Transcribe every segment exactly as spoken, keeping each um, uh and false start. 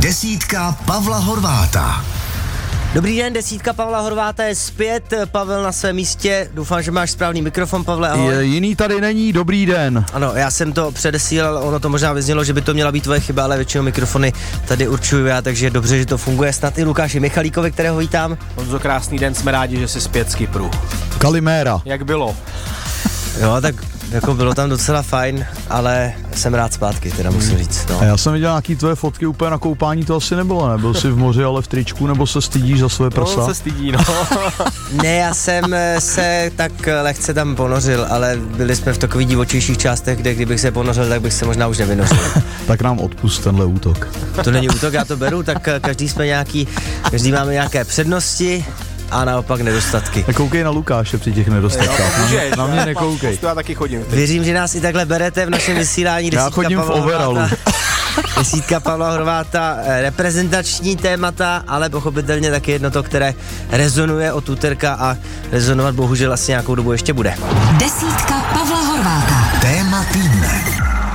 Desítka Pavla Horváta. Dobrý den, desítka Pavla Horváta je zpět, Pavel na svém místě, doufám, že máš správný mikrofon, Pavle, ahoj. Je, jiný tady není, dobrý den. Ano, já jsem to předesílal, ono to možná vyznělo, že by to měla být tvoje chyba, ale většinou mikrofony tady určuju já, takže dobře, že to funguje, snad i Lukáši Michalíkovi, kterého vítám. Honzo, krásný den, jsme rádi, že jsi zpět z Kypru. Kaliméra. Jak bylo? Jo, tak jako bylo tam docela fajn, ale jsem rád zpátky, teda musím říct. No. A já jsem viděl nějaký tvoje fotky, úplně na koupání to asi nebylo, ne? Byl jsi v moři, ale v tričku, nebo se stydíš za své prsa? No, se stydí, no. Ne, já jsem se tak lehce tam ponořil, ale byli jsme v takových divočejších částech, kde kdybych se ponořil, tak bych se možná už nevynořil. Tak nám odpust tenhle útok. To není útok, já to beru, tak každý jsme nějaký, každý máme nějaké přednosti a naopak nedostatky. Nekoukej na Lukáše při těch nedostatkách. No, můžeš, na mě nekoukej. Já taky chodím. Věřím, že nás i takhle berete v našem vysílání. Já chodím v overalu. Desítka Pavla Horváta, reprezentační témata, ale pochopitelně taky jedno to, které rezonuje od úterka a rezonovat bohužel asi nějakou dobu ještě bude. Desítka Pavla Horváta. Téma týdne.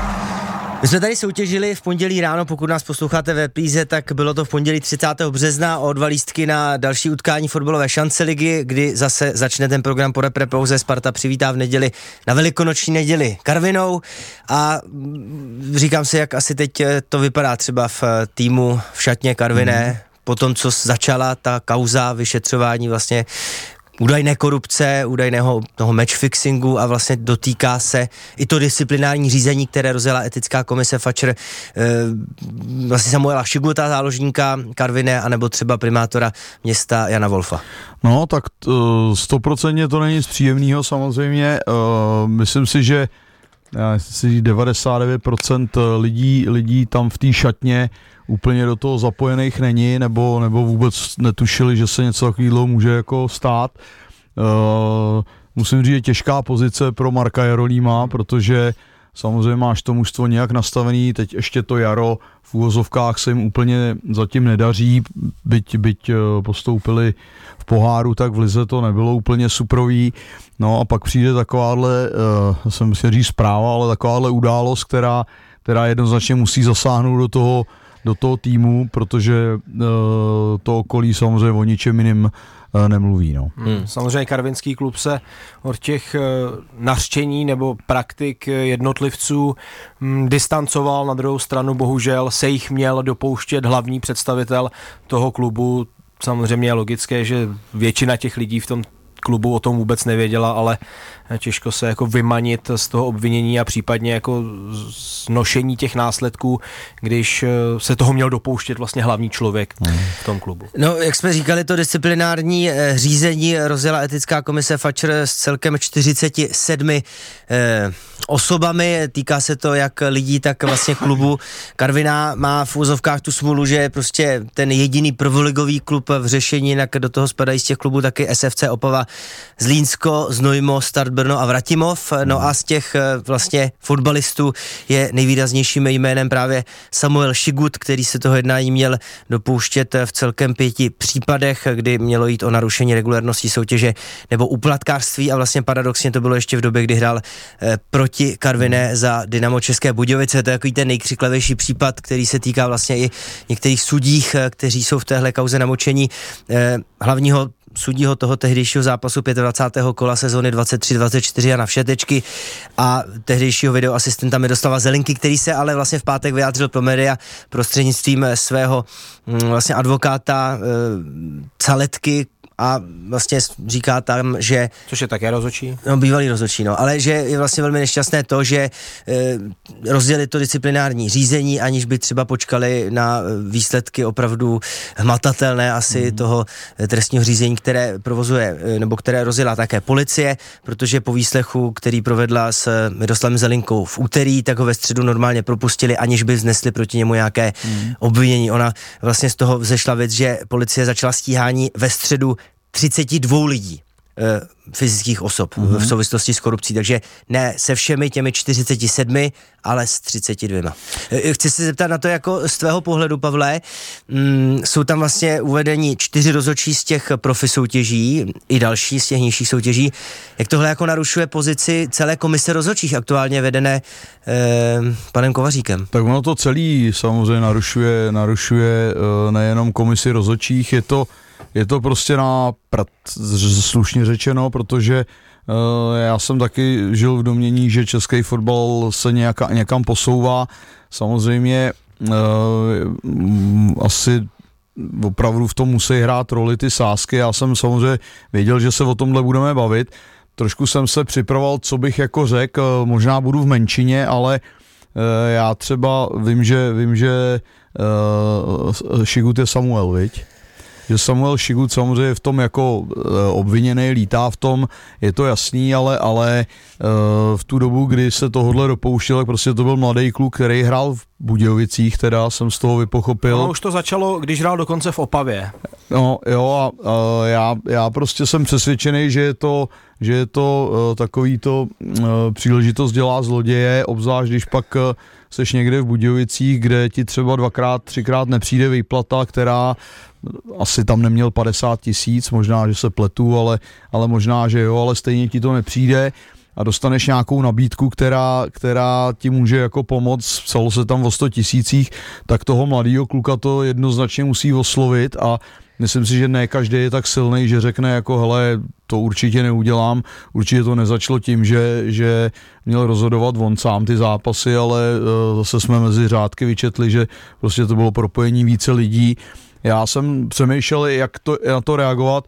My jsme tady soutěžili v pondělí ráno, pokud nás posloucháte ve Plíze, tak bylo to v pondělí třicátého března o dva lístky na další utkání fotbalové šance ligy, kdy zase začne ten program po reprepauze. Sparta přivítá v neděli, na velikonoční neděli Karvinou a říkám si, jak asi teď to vypadá třeba v týmu v šatně Karviné, mm. po tom, co začala ta kauza vyšetřování vlastně údajné korupce, údajného toho matchfixingu a vlastně dotýká se i to disciplinární řízení, které rozjela etická komise Fatcher, e, vlastně Samuela Šiguta, záložníka Karviné, anebo třeba primátora města Jana Wolfa. No, tak stoprocentně to není nic příjemného samozřejmě. Uh, myslím si, že já si devadesát devět procent lidí, lidí tam v té šatně úplně do toho zapojených není, nebo, nebo vůbec netušili, že se něco takového může jako stát. Uh, musím říct, že těžká pozice pro Marka Jarolíma, protože samozřejmě máš to mužstvo nějak nastavený, teď ještě to jaro v úvozovkách se jim úplně zatím nedaří, byť, byť postoupili v poháru, tak v lize to nebylo úplně suprový. No a pak přijde takováhle, uh, jsem si říct zpráva, ale takováhle událost, která, která jednoznačně musí zasáhnout do toho do toho týmu, protože uh, to okolí samozřejmě o ničem jiným uh, nemluví. No. Hmm. Samozřejmě karvinský klub se od těch uh, nařčení nebo praktik jednotlivců um, distancoval, na druhou stranu bohužel se jich měl dopouštět hlavní představitel toho klubu. Samozřejmě je logické, že většina těch lidí v tom klubu o tom vůbec nevěděla, ale těžko se jako vymanit z toho obvinění a případně jako znošení těch následků, když se toho měl dopouštět vlastně hlavní člověk v tom klubu. No, jak jsme říkali, to disciplinární eh, řízení rozjela etická komise Fatcher s celkem čtyřiceti sedmi eh, osobami. Týká se to jak lidí, tak vlastně klubu. Karviná má v úzovkách tu smůlu, že je prostě ten jediný prvoligový klub v řešení, jinak do toho spadají z těch klubů taky S F C Opava, Zlínsko, Znojmo, Start Brno a Vratimov. No a z těch vlastně fotbalistů je nejvýraznějším jménem právě Samuel Šigut, který se toho jednání měl dopouštět v celkem pěti případech, kdy mělo jít o narušení regulérnosti soutěže nebo úplatkářství a vlastně paradoxně to bylo ještě v době, kdy hrál eh, proti Karviné za Dynamo České Budějovice. To je takový ten nejkřiklavější případ, který se týká vlastně i některých sudích, kteří jsou v téhle kauze namočení. Eh, hlavního sudího toho tehdejšího zápasu dvacátého pátého kola sezóny dvacet tři dvacet čtyři Jana Všetečky a tehdejšího videoasistenta Miroslava Zelinky, který se ale vlastně v pátek vyjádřil pro média prostřednictvím svého vlastně advokáta e, Caletky a vlastně říká tam, že... Což je také rozhodčí? No, bývalý rozhodčí, no, ale že je vlastně velmi nešťastné to, že e, rozdělili to disciplinární řízení, aniž by třeba počkali na výsledky opravdu hmatatelné asi mm. toho trestního řízení, které provozuje, nebo které rozjela také policie, protože po výslechu, který provedla s Miroslavem Zelinkou v úterý, tak ho ve středu normálně propustili, aniž by vznesli proti němu nějaké mm. obvinění. Ona vlastně z toho vzešla věc, že policie začala stíhání ve středu třicet dva lidí. e, fyzických osob mm-hmm. v souvislosti s korupcí, takže ne se všemi těmi čtyřiceti sedmi, ale s třiceti dvěma. E, chci se zeptat na to jako z tvého pohledu, Pavle, mm, jsou tam vlastně uvedení čtyři rozhodčí z těch profi soutěží i další z těch nižších soutěží. Jak tohle jako narušuje pozici celé komise rozhodčích aktuálně vedené e, panem Kovaříkem? Tak ono to celý samozřejmě narušuje, narušuje e, nejenom komisi rozhodčích, je to Je to prostě na prd, slušně řečeno, protože uh, já jsem taky žil v domění, že český fotbal se nějaká, někam posouvá. Samozřejmě uh, asi opravdu v tom musí hrát roli ty sázky. Já jsem samozřejmě věděl, že se o tomhle budeme bavit. Trošku jsem se připravoval, co bych jako řekl, možná budu v menšině, ale uh, já třeba vím, že, vím, že uh, Šigut je Samuel, viď? Že Samuel Šigut samozřejmě v tom jako obviněný, lítá v tom, je to jasný, ale, ale v tu dobu, kdy se tohodle dopouštěl, tak prostě to byl mladý kluk, který hrál v Budějovicích, teda jsem z toho vypochopil. No už to začalo, když hrál dokonce v Opavě. No jo a, a já, já prostě jsem přesvědčený, že je to, že je to uh, takový to uh, příležitost dělá zloděje, obzvlášť když pak uh, seš někde v Budějovicích, kde ti třeba dvakrát, třikrát nepřijde výplata, která asi tam neměl padesát tisíc, možná, že se pletu, ale, ale možná, že jo, ale stejně ti to nepřijde a dostaneš nějakou nabídku, která, která ti může jako pomoct, psalo se tam o sto tisících, tak toho mladýho kluka to jednoznačně musí oslovit a myslím si, že ne každý je tak silný, že řekne jako hele, to určitě neudělám, určitě to nezačalo tím, že, že měl rozhodovat on sám ty zápasy, ale uh, zase jsme mezi řádky vyčetli, že prostě to bylo propojení více lidí. Já jsem přemýšlel, jak to, na to reagovat.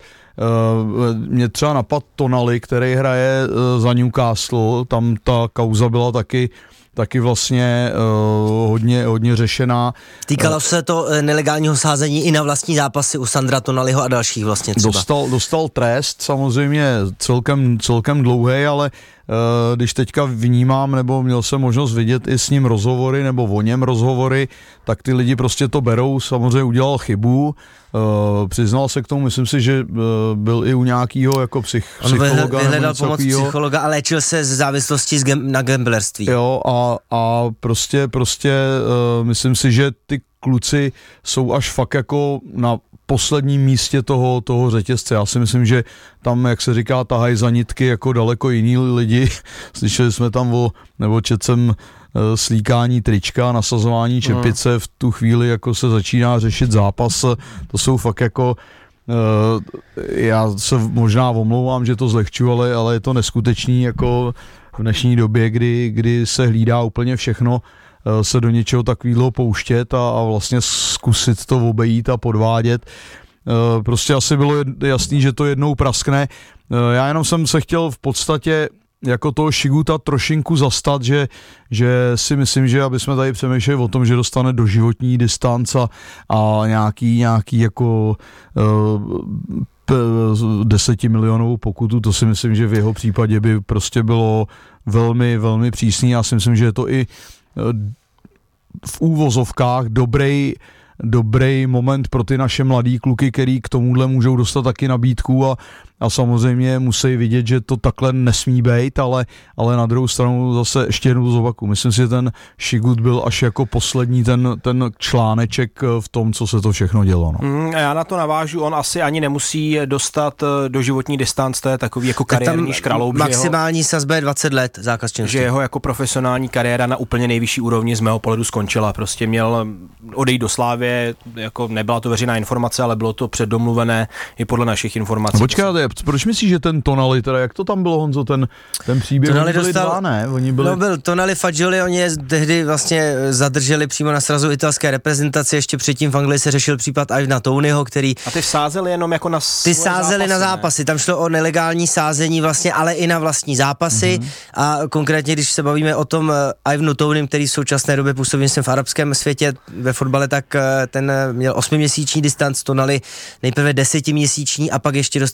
Uh, mě třeba napad Tonali, který hraje uh, za Newcastle, tam ta kauza byla taky taky vlastně uh, hodně, hodně řešená. Týkalo se to nelegálního sázení i na vlastní zápasy u Sandra Tonaliho a dalších vlastně třeba. Dostal, dostal trest, samozřejmě celkem, celkem dlouhý, ale uh, když teďka vnímám, nebo měl jsem možnost vidět i s ním rozhovory, nebo o něm rozhovory, tak ty lidi prostě to berou, samozřejmě udělal chybu, Uh, přiznal se k tomu, myslím si, že uh, byl i u nějakého jako psych, psychologa. On vyhledal pomoc psychologa a léčil se z závislosti z gam, na gamblerství. Jo a, a prostě, prostě uh, myslím si, že ty kluci jsou až fakt jako na posledním místě toho, toho řetězce. Já si myslím, že tam, jak se říká, tahají za nitky jako daleko jiný lidi. Slyšeli jsme tam o, nebo četl jsem slíkání trička, nasazování čepice, v tu chvíli jako se začíná řešit zápas, to jsou fakt jako, já se možná omlouvám, že to zlehču, ale, ale je to neskutečný jako v dnešní době, kdy, kdy se hlídá úplně všechno, se do něčeho takového pouštět a, a vlastně zkusit to obejít a podvádět. Prostě asi bylo jasný, že to jednou praskne. Já jenom jsem se chtěl v podstatě jako toho Šiguta trošinku zastat, že, že si myslím, že aby jsme tady přemýšleli o tom, že dostane doživotní distanc a, a nějaký, nějaký jako uh, desetimilionovou pokutu, to si myslím, že v jeho případě by prostě bylo velmi, velmi přísný. Já si myslím, že je to i uh, v úvozovkách dobrý dobrý moment pro ty naše mladý kluky, který k tomuhle můžou dostat taky nabídku a, a samozřejmě musí vidět, že to takhle nesmí být, ale, ale na druhou stranu zase ještě jednou zopaku. Myslím si, že ten Šigut byl až jako poslední ten, ten článeček v tom, co se to všechno dělo. No. Mm, já na to navážu, on asi ani nemusí dostat doživotní distanc, to je takový jako kariérní škraloup. Maximální sazba je dvacet let zákaz činnosti. Že jeho jako profesionální kariéra na úplně nejvyšší úrovni z mého pohledu skončila. Prostě měl odejít do Slávy, jako nebyla to veřejná informace, ale bylo to předdomluvené i podle našich informací. Počkat, proč myslíš, že ten Tonali, teda jak to tam bylo, Honzo, ten, ten příběh? Tonali byli dostal, dva, ne? Oni byli... No byl Tonali Fagioli, oni je tehdy vlastně zadrželi přímo na srazu italské reprezentace, ještě předtím v Anglii se řešil případ Ivana Tonyho, který... A ty sázeli jenom jako na Ty sázeli zápasy, na zápasy, ne? Tam šlo o nelegální sázení vlastně, ale i na vlastní zápasy mm-hmm. a konkrétně, když se bavíme o tom Ivanu Tonym, který v současné době působí v arabském světě ve fotbale, tak ten měl osmiměsíční distanc, Tonali nejprve desetiměsíční a pak ještě dostal od Anglie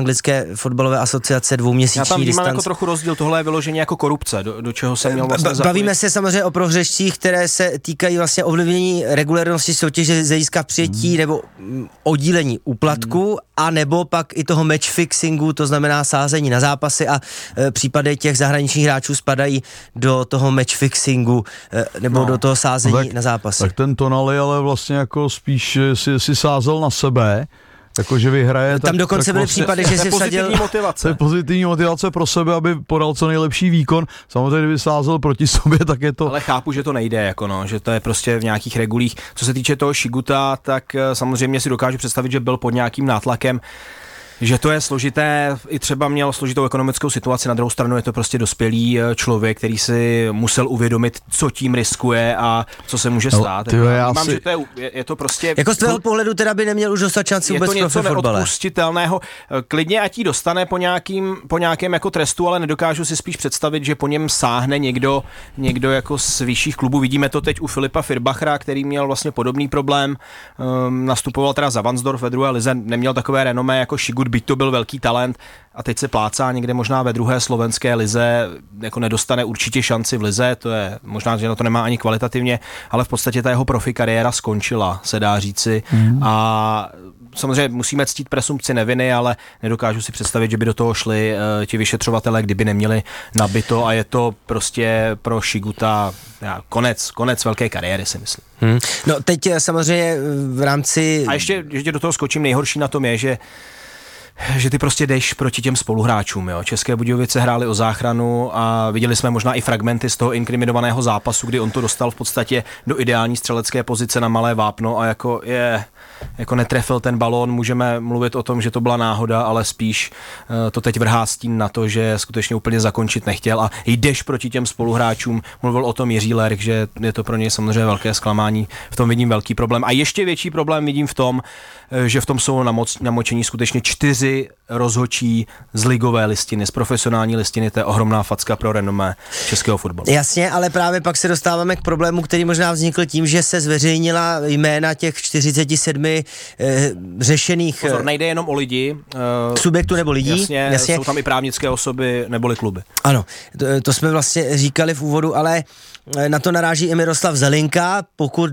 anglické fotbalové asociace dvouměsíční distanc. Já tam vnímám jako trochu rozdíl, tohle je vyloženě jako korupce, do, do čeho se měl vlastně zapojit. Bavíme se samozřejmě o prohřešcích, které se týkají vlastně ovlivnění regulérnosti soutěže z hlediska přijetí hmm. nebo oddílení úplatku, hmm. a nebo pak i toho match fixingu, to znamená sázení na zápasy a e, případy těch zahraničních hráčů spadají do toho match fixingu e, nebo no. do toho sázení tak, na zápasy. Tak ten Tonali ale vlastně jako spíš si, si sázel na sebe, jakože vyhraje. Tam tak, dokonce tak byly vlastně, případy, že si vsadil... motivace. To je pozitivní motivace pro sebe, aby podal co nejlepší výkon. Samozřejmě, kdyby sázel proti sobě, tak je to... Ale chápu, že to nejde, jako no, že to je prostě v nějakých regulích. Co se týče toho Šiguta, tak samozřejmě si dokážu představit, že byl pod nějakým nátlakem, že to je složité, i třeba měl složitou ekonomickou situaci, na druhou stranu je to prostě dospělý člověk, který si musel uvědomit, co tím riskuje a co se může stát. No, tyjo, já Mám, si... že to je, je, je to prostě... Jako z tvého pohledu teda by neměl už dostat šanci vůbec pro fotbale. Je to něco neodpustitelného. Klidně ať jí dostane po, nějakým, po nějakém jako trestu, ale nedokážu si spíš představit, že po něm sáhne někdo, někdo jako z vyšších klubů. Vidíme to teď u Filipa Firbachra, který měl vlastně podobný problém. Um, nastupoval teda za Vansdorf ve druhé lize, neměl takové renomé jako Šigut, byť to byl velký talent a teď se plácá někde možná ve druhé slovenské lize, jako nedostane určitě šanci v lize, to je možná, že na to nemá ani kvalitativně, ale v podstatě ta jeho profi kariéra skončila, se dá říci. Mm. A samozřejmě musíme ctít presumpci neviny, ale nedokážu si představit, že by do toho šli uh, ti vyšetřovatelé, kdyby neměli nabito a je to prostě pro Šiguta já, konec, konec velké kariéry, si myslím. Hmm. No teď samozřejmě v rámci... A ještě, ještě do toho skočím, nejhorší na tom je, že že ty prostě jdeš proti těm spoluhráčům. Jo. České Budějovice hráli o záchranu a viděli jsme možná i fragmenty z toho inkriminovaného zápasu, kdy on to dostal v podstatě do ideální střelecké pozice na malé vápno a jako je... jako netrefil ten balón, můžeme mluvit o tom, že to byla náhoda, ale spíš uh, to teď vrhá stín na to, že skutečně úplně zakončit nechtěl a jdeš proti těm spoluhráčům. Mluvil o tom Jiří Lerch, že je to pro něj samozřejmě velké zklamání. V tom vidím velký problém. A ještě větší problém vidím v tom, uh, že v tom jsou namoc, namočení skutečně čtyři rozhodčí z ligové listiny, z profesionální listiny, to je ohromná facka pro renomé českého fotbalu. Jasně, ale právě pak se dostáváme k problému, který možná vznikl tím, že se zveřejnila jména těch čtyřicet sedm e, řešených... Pozor, nejde jenom o lidi. E, subjektů nebo lidí. Jasně, jasně, jsou tam i právnické osoby neboli kluby. Ano, to, to jsme vlastně říkali v úvodu, ale na to naráží i Miroslav Zelinka, pokud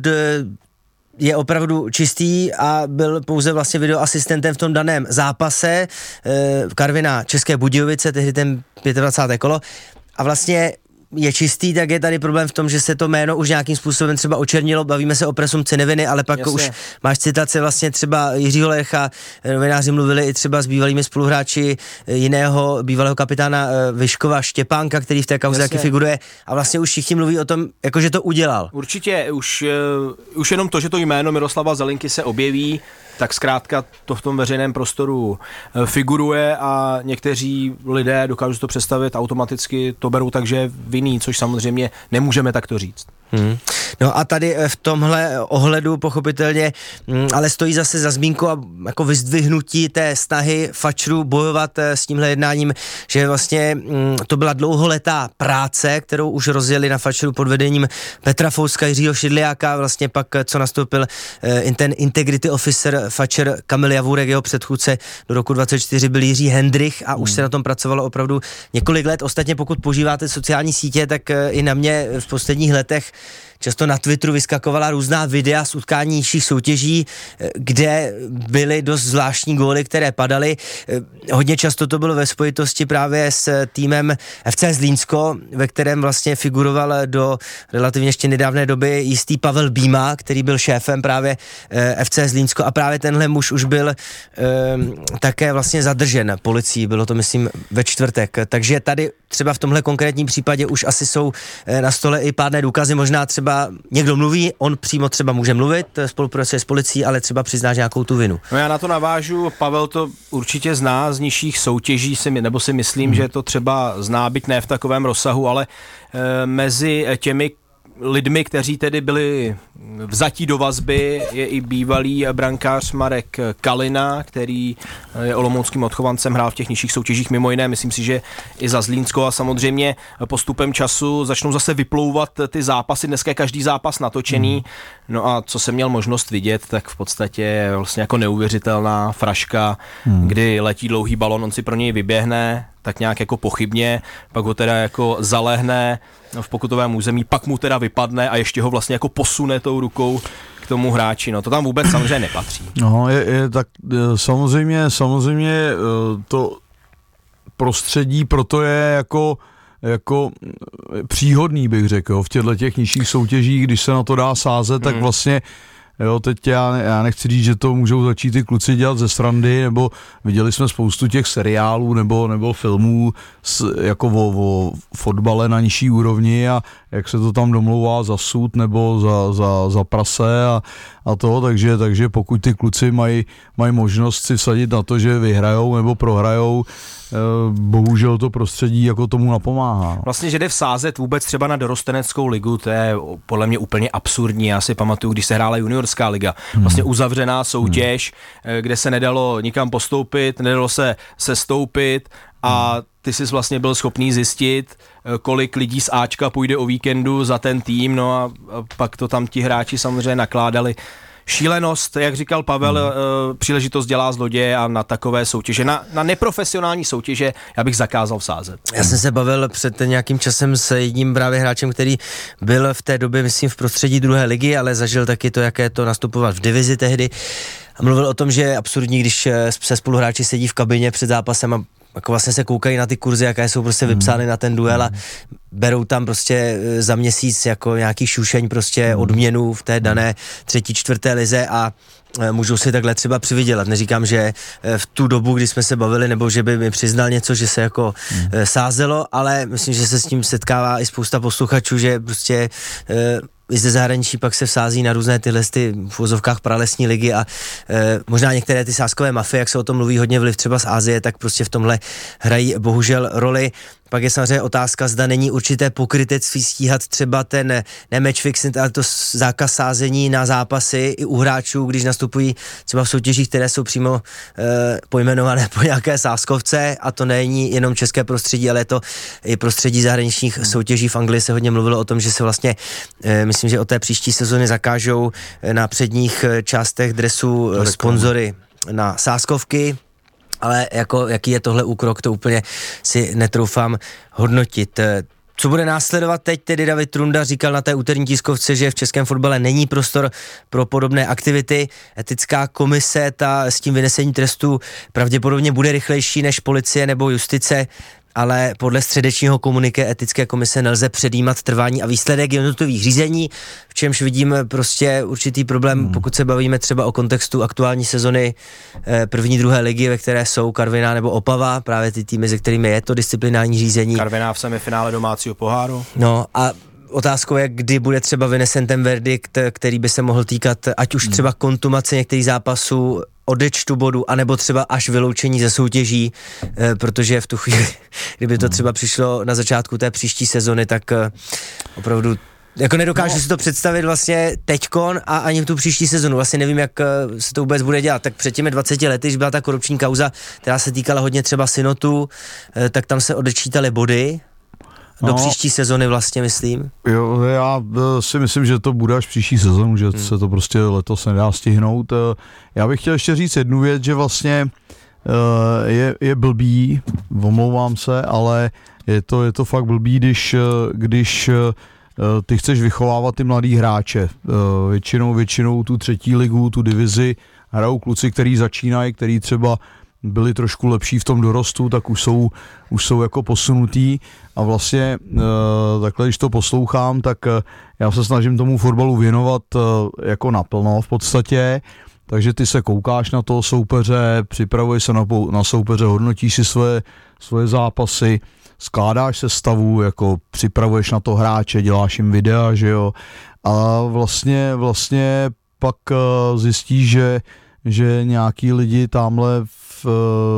je opravdu čistý a byl pouze vlastně videoasistentem v tom daném zápase e, Karviná České Budějovice, tehdy ten dvacáté pátého kolo a vlastně je čistý, tak je tady problém v tom, že se to jméno už nějakým způsobem třeba očernilo, bavíme se o presumpci neviny, ale pak Jasně. už máš citace vlastně třeba Jiřího Lercha, novináři mluvili i třeba s bývalými spoluhráči jiného bývalého kapitána Vyškova Štěpánka, který v té kauze taky figuruje a vlastně už všichni mluví o tom, jako že to udělal. Určitě, už, uh, už jenom to, že to jméno Miroslava Zelinky se objeví, tak zkrátka to v tom veřejném prostoru figuruje a někteří lidé dokážou to představit, automaticky to berou takže vinný, což samozřejmě nemůžeme takto říct. Hmm. No a tady v tomhle ohledu pochopitelně, ale stojí zase za zmínku a jako vyzdvihnutí té snahy fačrů bojovat s tímhle jednáním, že vlastně to byla dlouholetá práce, kterou už rozjeli na fačru pod vedením Petra Fouska, Jiřího Šidliáka, vlastně pak co nastoupil ten integrity officer fačer Kamil Javůrek, jeho předchůdce do roku dvacet čtyři byl Jiří Hendrich a už hmm. se na tom pracovalo opravdu několik let. Ostatně pokud používáte sociální sítě, tak i na mě v posledních letech často na Twitteru vyskakovala různá videa z utkání nižších soutěží, kde byly dost zvláštní góly, které padaly. Hodně často to bylo ve spojitosti právě s týmem F C Zlínsko, ve kterém vlastně figuroval do relativně ještě nedávné doby jistý Pavel Býma, který byl šéfem právě F C Zlínsko a právě tenhle muž už byl um, také vlastně zadržen policií, bylo to myslím ve čtvrtek. Takže tady třeba v tomhle konkrétním případě už asi jsou na stole i pádné důkazy, možná třeba někdo mluví, on přímo třeba může mluvit, spolupracuje s policií, ale třeba přizná nějakou tu vinu. No já na to navážu, Pavel to určitě zná z nižších soutěží, si, nebo si myslím, hmm. že to třeba zná, byť ne v takovém rozsahu, ale e, mezi těmi lidmi, kteří tedy byli vzatí do vazby, je i bývalý brankář Marek Kalina, který je olomouckým odchovancem, hrál v těch nižších soutěžích mimo jiné, myslím si, že i za Zlínsko, a samozřejmě postupem času začnou zase vyplouvat ty zápasy, dneska je každý zápas natočený, hmm. no a co jsem měl možnost vidět, tak v podstatě je vlastně jako neuvěřitelná fraška, hmm. kdy letí dlouhý balon, on si pro něj vyběhne, tak nějak jako pochybně, pak ho teda jako zalehne v pokutovém území, pak mu teda vypadne a ještě ho vlastně jako posune tou rukou k tomu hráči, no to tam vůbec samozřejmě nepatří. No, je, je tak samozřejmě, samozřejmě to prostředí proto je jako jako příhodný, bych řekl, v těchto těch nižších soutěžích, když se na to dá sázet, tak vlastně jo, teď já, já nechci říct, že to můžou začít ty kluci dělat ze srandy, nebo viděli jsme spoustu těch seriálů nebo, nebo filmů s, jako o, o fotbale na nižší úrovni a jak se to tam domlouvá za sud nebo za, za, za prase a, a to, takže, takže pokud ty kluci mají, mají možnost si vsadit na to, že vyhrajou nebo prohrajou, bohužel to prostředí jako tomu napomáhá. Vlastně, že jde vsázet vůbec třeba na dorosteneckou ligu, to je podle mě úplně absurdní. Já si pamatuju, když se hrála juniorská liga, vlastně uzavřená soutěž, hmm. kde se nedalo nikam postoupit, nedalo se sestoupit a ty jsi vlastně byl schopný zjistit, kolik lidí z Ačka půjde o víkendu za ten tým, no a pak to tam ti hráči samozřejmě nakládali. Šílenost, jak říkal Pavel, hmm. příležitost dělá zloděje a na takové soutěže, na, na neprofesionální soutěže já bych zakázal vsázet. Já jsem se bavil před nějakým časem s jedním právě hráčem, který byl v té době, myslím, v prostředí druhé ligy, ale zažil taky to, jaké to nastupovat v divizi tehdy. A mluvil o tom, že je absurdní, když se spoluhráči sedí v kabině před zápasem a jako vlastně se koukají na ty kurzy, jaké jsou prostě vypsány hmm. na ten duel a berou tam prostě za měsíc jako nějaký šušeň prostě hmm. odměnu v té dané třetí, čtvrté lize a můžou si takhle třeba přivydělat. Neříkám, že v tu dobu, kdy jsme se bavili, nebo že by mi přiznal něco, že se jako hmm. sázelo, ale myslím, že se s tím setkává i spousta posluchačů, že prostě i ze zahraničí pak se vsází na různé tyhle ty v úzovkách pralesní ligy a e, možná některé ty sázkové mafie, jak se o tom mluví hodně vliv třeba z Asie, tak prostě v tomhle hrají bohužel roli. Pak je samozřejmě otázka, zda není určité pokrytectví stíhat třeba ten ne match fixing, ale to zákaz sázení na zápasy i u hráčů, když nastupují třeba v soutěžích, které jsou přímo e, pojmenované po nějaké sázkovce a to není jenom české prostředí, ale je to i prostředí zahraničních hmm. soutěží. V Anglii se hodně mluvilo o tom, že se vlastně, e, myslím, že od té příští sezony zakážou na předních částech dresů sponzory na sázkovky. Ale jako, jaký je tohle úkrok, to úplně si netroufám hodnotit. Co bude následovat teď, tedy David Trunda říkal na té úterní tiskovce, že v českém fotbale není prostor pro podobné aktivity. Etická komise, ta s tím vynesení trestu pravděpodobně bude rychlejší než policie nebo justice, ale podle středečního komuniké etické komise nelze předjímat trvání a výsledek jednotlivých řízení, v čemž vidím prostě určitý problém, hmm. pokud se bavíme třeba o kontextu aktuální sezony první, druhé ligy, ve které jsou Karviná nebo Opava, právě ty týmy, se kterými je to disciplinární řízení. Karviná v semifinále domácího poháru. No a otázkou je, kdy bude třeba vynesen ten verdikt, který by se mohl týkat ať už třeba kontumace některých zápasů, odečtu bodu, anebo třeba až vyloučení ze soutěží, eh, protože v tu chvíli, kdyby to třeba přišlo na začátku té příští sezony, tak eh, opravdu jako nedokážu no. si to představit vlastně teďkon a ani v tu příští sezonu. Vlastně nevím, jak eh, se to vůbec bude dělat. Tak před těmi dvaceti lety, když byla ta korupční kauza, která se týkala hodně třeba Synotu, eh, tak tam se odečítaly body, do no, příští sezony vlastně, myslím. Jo, já si myslím, že to bude až příští sezonu, že hmm. se to prostě letos nedá stihnout. Já bych chtěl ještě říct jednu věc, že vlastně je, je blbý, omlouvám se, ale je to, je to fakt blbý, když, když ty chceš vychovávat ty mladý hráče. Většinou, většinou tu třetí ligu, tu divizi hrajou kluci, který začínají, který třeba byli trošku lepší v tom dorostu, tak už jsou, už jsou jako posunutý a vlastně e, takhle, když to poslouchám, tak e, já se snažím tomu fotbalu věnovat e, jako naplno v podstatě, takže ty se koukáš na toho soupeře, připravuješ se na, na soupeře, hodnotíš si svoje, svoje zápasy, skládáš se stavu, jako připravuješ na to hráče, děláš jim videa, že jo, a vlastně, vlastně pak e, zjistíš, že, že nějaký lidi tamhle v,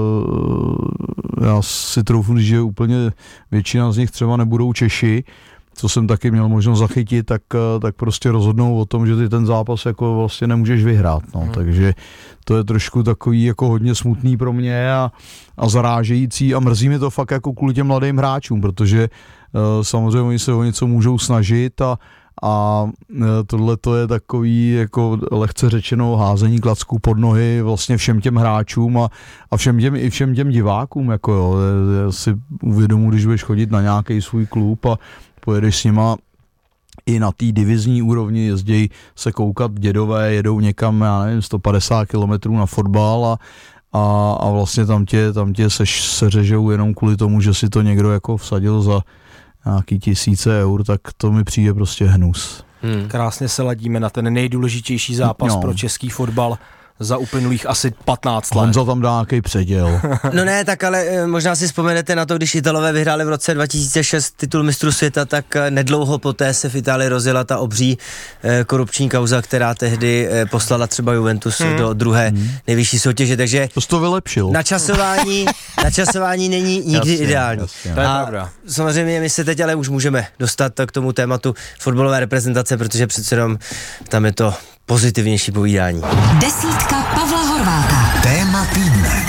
já si troufnu, že úplně většina z nich třeba nebudou Češi, co jsem taky měl možnost zachytit, tak, tak prostě rozhodnou o tom, že ty ten zápas jako vlastně nemůžeš vyhrát, no, hmm. takže to je trošku takový jako hodně smutný pro mě a, a zarážející a mrzí mi to fakt jako kvůli těm mladým hráčům, protože uh, samozřejmě oni se o něco můžou snažit a a tohle to je takový jako lehce řečeno házení klacků pod nohy vlastně všem těm hráčům a, a všem těm, i všem těm divákům, jako jo, já si uvědomuji, když budeš chodit na nějaký svůj klub a pojedeš s nima i na té divizní úrovni, jezdí se koukat dědové, jedou někam, já nevím, sto padesát kilometrů na fotbal a a, a vlastně tam tě, tam tě seš, seřežou jenom kvůli tomu, že si to někdo jako vsadil za nějaký tisíce eur, tak to mi přijde prostě hnus. Hmm. Krásně se ladíme na ten nejdůležitější zápas no. pro český fotbal za uplynulých asi patnáct let. Honza tam dá nějaký předěl. No ne, tak ale možná si vzpomenete na to, když Italové vyhráli v roce dva tisíce šest titul mistrů světa, tak nedlouho poté se v Itálii rozjela ta obří korupční kauza, která tehdy poslala třeba Juventus hmm. do druhé hmm. nejvyšší soutěže, takže to to vylepšil. Načasování, načasování není nikdy jasně, ideální. Jasně. To je pravda. Samozřejmě my se teď ale už můžeme dostat k tomu tématu fotbalové reprezentace, protože přece jenom tam je to pozitivnější povídání. Desítka Pavla Horváta. Téma týdne.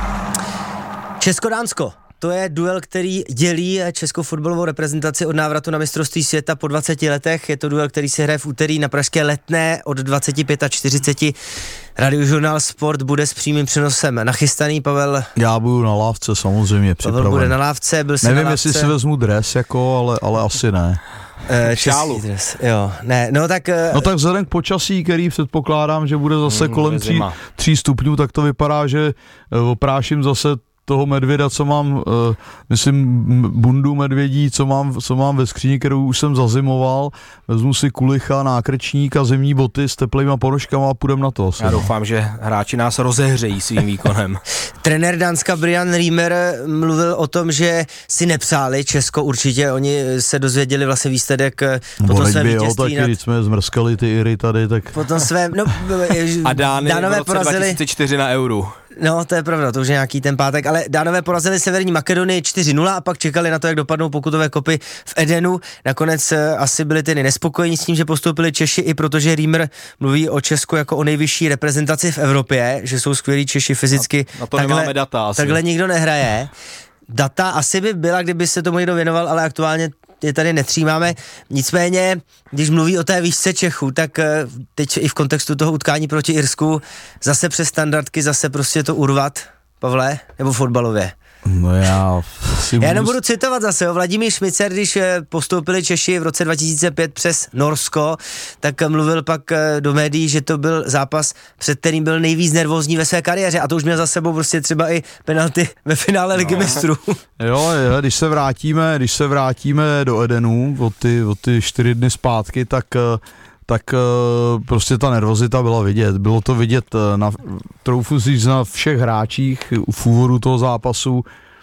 Česko-Dánsko. To je duel, který dělí českou fotbalovou reprezentaci od návratu na mistrovství světa po dvaceti letech. Je to duel, který se hraje v úterý na pražské Letné od dvacet pět čtyřicet. Radiožurnál Sport bude s přímým přenosem nachystaný. Pavel... Já budu na lávce samozřejmě připraven. Pavel bude na lávce, byl jsem Nevím, na lávce. jestli si vezmu dres, jako, ale, ale asi ne. Uh, Šálu. Dres, jo, ne, no tak... Uh, no tak vzhledem k počasí, který předpokládám, že bude zase mm, kolem tří, tří stupňů, tak to vypadá, že uh, opráším zase toho medvěda, co mám, uh, myslím, bundu medvědí, co mám, co mám ve skříni, kterou už jsem zazimoval, vezmu si kulicha, nákrčník a zimní boty s teplejma ponožkama a půjdem na to. Asi. Já doufám, že hráči nás rozehřejí svým výkonem. Trenér Dánska Brian Riemer mluvil o tom, že si nepřáli Česko určitě, oni se dozvěděli vlastně výsledek po tom svém vítězství. Taky, nad... když jsme zmrskali ty Iry tady, tak... Po tom svém, no... a Dány v roce porazili... dva tisíce čtyři na Euru. No, to je pravda, to už je nějaký ten pátek, ale Dánové porazili Severní Makedonii čtyři nula a pak čekali na to, jak dopadnou pokutové kopy v Edenu. Nakonec asi byli tedy nespokojení s tím, že postoupili Češi, i protože Riemer mluví o Česku jako o nejvyšší reprezentaci v Evropě, že jsou skvělí Češi fyzicky. Na, na to takhle, nemáme data asi. Takhle nikdo nehraje. Data asi by byla, kdyby se tomu někdo věnoval, ale aktuálně je tady netřímáme. Nicméně, když mluví o té výšce Čechů, tak teď i v kontextu toho utkání proti Irsku zase přes standardky, zase prostě to urvat, Pavle, nebo fotbalově? No já si Já budu... jenom budu citovat zase, o Vladimír Šmicer, když postoupili Češi v roce dva tisíce pět přes Norsko, tak mluvil pak do médií, že to byl zápas, před kterým byl nejvíc nervózní ve své kariéře a to už měl za sebou prostě třeba i penalty ve finále Ligy no. mistrů. Jo, jo, když se vrátíme, když se vrátíme do Edenu o ty, o ty čtyři dny zpátky, tak tak prostě ta nervozita byla vidět. Bylo to vidět na, troufu si na všech hráčích v úvodu toho zápasu.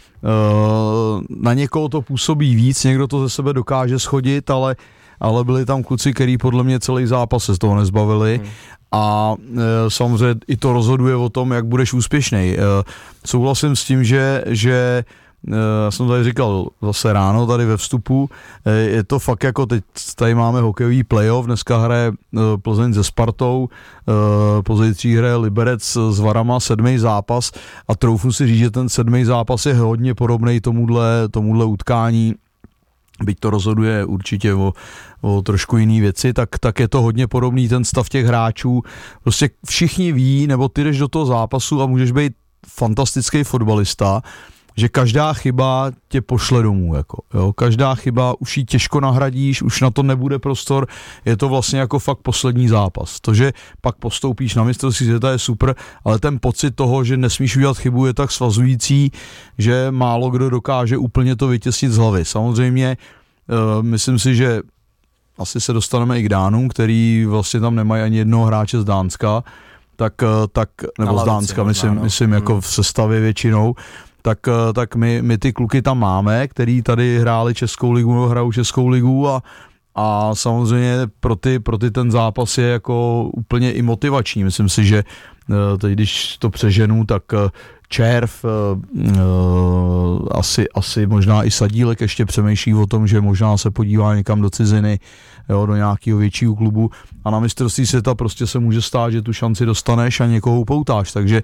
Na někoho to působí víc, někdo to ze sebe dokáže schodit, ale, ale byli tam kluci, který podle mě celý zápas se z toho nezbavili. Hmm. A samozřejmě i to rozhoduje o tom, jak budeš úspěšnej. Souhlasím s tím, že, že já jsem tady říkal zase ráno tady ve vstupu, je to fakt jako teď tady máme hokejový playoff, dneska hraje Plzeň se Spartou, pozítří hraje Liberec s Varama, sedmý zápas a troufnu si říct, že ten sedmý zápas je hodně podobný tomuhle, tomuhle utkání, byť to rozhoduje určitě o, o trošku jiný věci, tak, tak je to hodně podobný ten stav těch hráčů, prostě všichni ví, nebo ty jdeš do toho zápasu a můžeš být fantastický fotbalista, že každá chyba tě pošle domů, jako, jo? Každá chyba už ji těžko nahradíš, už na to nebude prostor, je to vlastně jako fakt poslední zápas. To, že pak postoupíš na mistrovství světa je super, ale ten pocit toho, že nesmíš udělat chybu, je tak svazující, že málo kdo dokáže úplně to vytěsnit z hlavy. Samozřejmě uh, myslím si, že asi se dostaneme i k Dánům, který vlastně tam nemají ani jednoho hráče z Dánska, tak, tak nebo z Dánska, myslím, myslím hmm. jako v sestavě většinou, tak, tak my, my ty kluky tam máme, který tady hráli Českou ligu, nebo hrajou Českou ligu a, a samozřejmě pro ty, pro ty ten zápas je jako úplně i motivační. Myslím si, že teď, když to přeženu, tak Červ, asi, asi možná i Sadílek ještě přemýšlí o tom, že možná se podívá někam do ciziny, jo, do nějakého většího klubu a na mistrovství světa prostě se může stát, že tu šanci dostaneš a někoho upoutáš, takže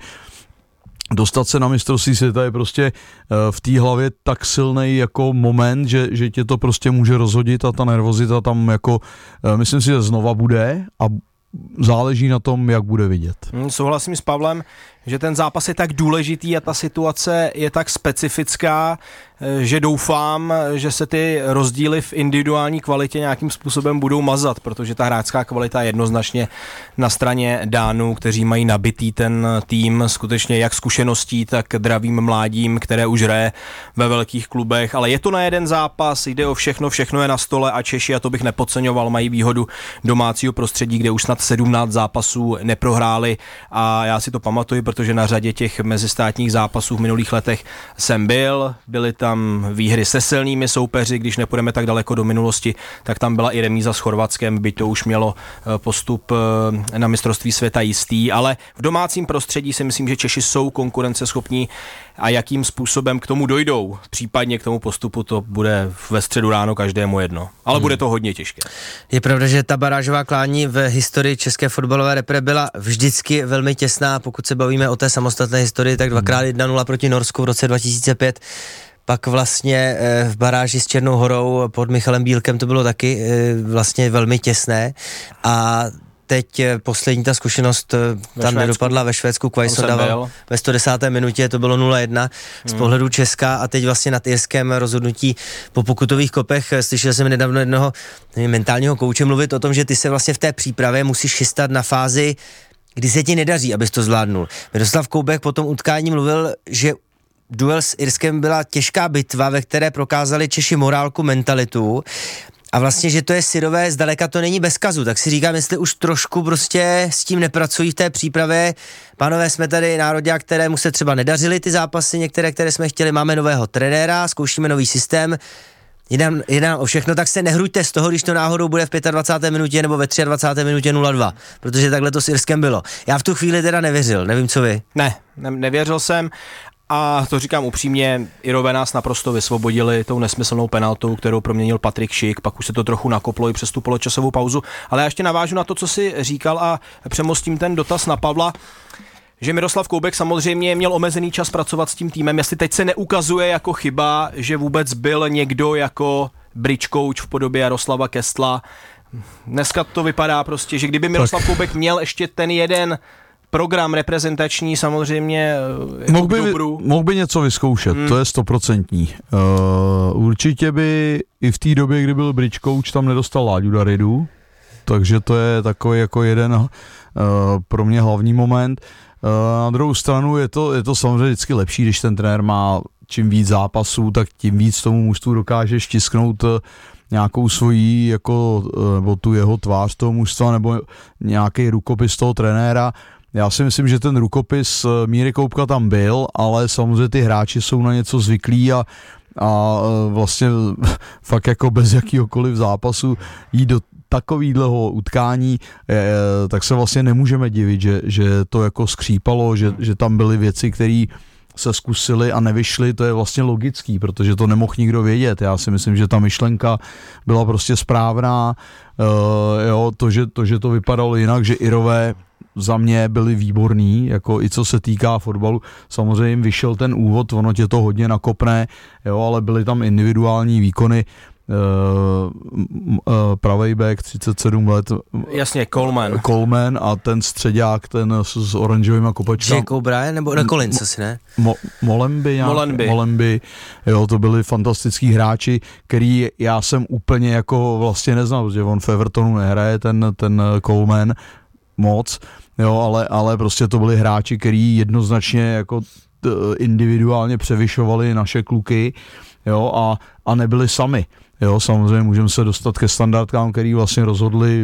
dostat se na mistrovství světa je prostě v té hlavě tak silný jako moment, že, že tě to prostě může rozhodit a ta nervozita tam jako, myslím si, že znova bude a záleží na tom, jak bude vidět. Hmm, souhlasím s Pavlem, že ten zápas je tak důležitý a ta situace je tak specifická, že doufám, že se ty rozdíly v individuální kvalitě nějakým způsobem budou mazat, protože ta hráčská kvalita je jednoznačně na straně Dánů, kteří mají nabitý ten tým skutečně jak zkušeností, tak dravým mládím, které už hraje ve velkých klubech, ale je to na jeden zápas, jde o všechno, všechno je na stole a Češi, a to bych nepodceňoval, mají výhodu domácího prostředí, kde už snad sedmnáct zápasů neprohráli a já si to pamatuju, protože na řadě těch mezistátních zápasů v minulých letech jsem byl, byly tam výhry se silnými soupeři, když nepůjdeme tak daleko do minulosti, tak tam byla i remíza s Chorvatskem, byť to už mělo postup na mistrovství světa jistý, ale v domácím prostředí si myslím, že Češi jsou konkurenceschopní a jakým způsobem k tomu dojdou, případně k tomu postupu, to bude ve středu ráno každému jedno, ale hmm. bude to hodně těžké. Je pravda, že ta barážová klání v historii české fotbalové repre byla vždycky velmi těsná, pokud se bavíme o té samostatné historii, tak dvakrát jedna nula proti Norsku v roce dva tisíce pět, pak vlastně v baráži s Černou Horou pod Michalem Bílkem to bylo taky vlastně velmi těsné a teď poslední ta zkušenost ve tam nedopadla ve Švédsku, Quaison dával ve sto desáté minutě, to bylo nula jedna hmm. z pohledu Česka a teď vlastně nad Irskem rozhodnutí po pokutových kopech. Slyšel jsem nedávno jednoho mentálního kouče mluvit o tom, že ty se vlastně v té přípravě musíš chystat na fázi, kdy se ti nedaří, abys to zvládnul. Miroslav Koubek po tom utkání mluvil, že duel s Irskem byla těžká bitva, ve které prokázali Češi morálku, mentalitu a vlastně, že to je syrové, zdaleka to není bez kazu, tak si říkám, jestli už trošku prostě s tím nepracují v té přípravě. Pánové, jsme tady národňák, kterému se třeba nedařily ty zápasy, některé, které jsme chtěli, máme nového trenéra, zkoušíme nový systém, Jedám, jedám o všechno, tak se nehruďte z toho, když to náhodou bude v dvacáté páté minutě nebo ve dvacáté třetí minutě nula dva, protože takhle to s Irskem bylo. Já v tu chvíli teda nevěřil, nevím co vy. Ne, ne nevěřil jsem. A to říkám upřímně, Irové nás naprosto vysvobodili tou nesmyslnou penaltou, kterou proměnil Patrik Šik, pak už se to trochu nakoplo i přes tu poločasovou pauzu, ale já ještě navážu na to, co si říkal a přemostím ten dotaz na Pavla, že Miroslav Koubek samozřejmě měl omezený čas pracovat s tím týmem, jestli teď se neukazuje jako chyba, že vůbec byl někdo jako bridge coach v podobě Jaroslava Kestla. Dneska to vypadá prostě, že kdyby Miroslav tak. Koubek měl ještě ten jeden program reprezentační samozřejmě jako mohl by, dobru. Mohl by něco vyzkoušet, hmm. to je stoprocentní. Uh, určitě by i v té době, kdy byl bridge coach, tam nedostal Láďu Daridu, takže to je takový jako jeden uh, pro mě hlavní moment. Uh, na druhou stranu je to, je to samozřejmě vždycky lepší, když ten trenér má čím víc zápasů, tak tím víc tomu mužstvu dokáže stisknout uh, nějakou svojí, jako, uh, nebo tu jeho tvář toho mužstva, nebo nějaký rukopis toho trenéra. Já si myslím, že ten rukopis Míry Koubka tam byl, ale samozřejmě ty hráči jsou na něco zvyklí a, a vlastně fakt jako bez jakýhokoliv zápasu jít do takovýhleho utkání, tak se vlastně nemůžeme divit, že, že to jako skřípalo, že, že tam byly věci, které se zkusili a nevyšly, to je vlastně logický, protože to nemohl nikdo vědět. Já si myslím, že ta myšlenka byla prostě správná, uh, jo, to, že, to, že to vypadalo jinak, že Irové za mě byli výborní, jako i co se týká fotbalu. Samozřejmě jim vyšel ten úvod, ono tě to hodně nakopne, jo, ale byly tam individuální výkony. Uh, uh, pravej back, třicet sedm let. Jasně, Coleman. Coleman a ten středák, ten s, s oranžovýma kopečkami. Jack O'Brien, nebo na Collins asi, ne? Mo, Molemby, nějak, Molenby. Molenby, jo, to byli fantastický hráči, který já jsem úplně jako vlastně neznal, protože on v Evertonu nehraje, ten, ten Coleman moc, jo, ale, ale prostě to byli hráči, který jednoznačně jako individuálně převyšovali naše kluky, jo, a, a nebyli sami. Jo, samozřejmě můžeme se dostat ke standardkám, který vlastně rozhodli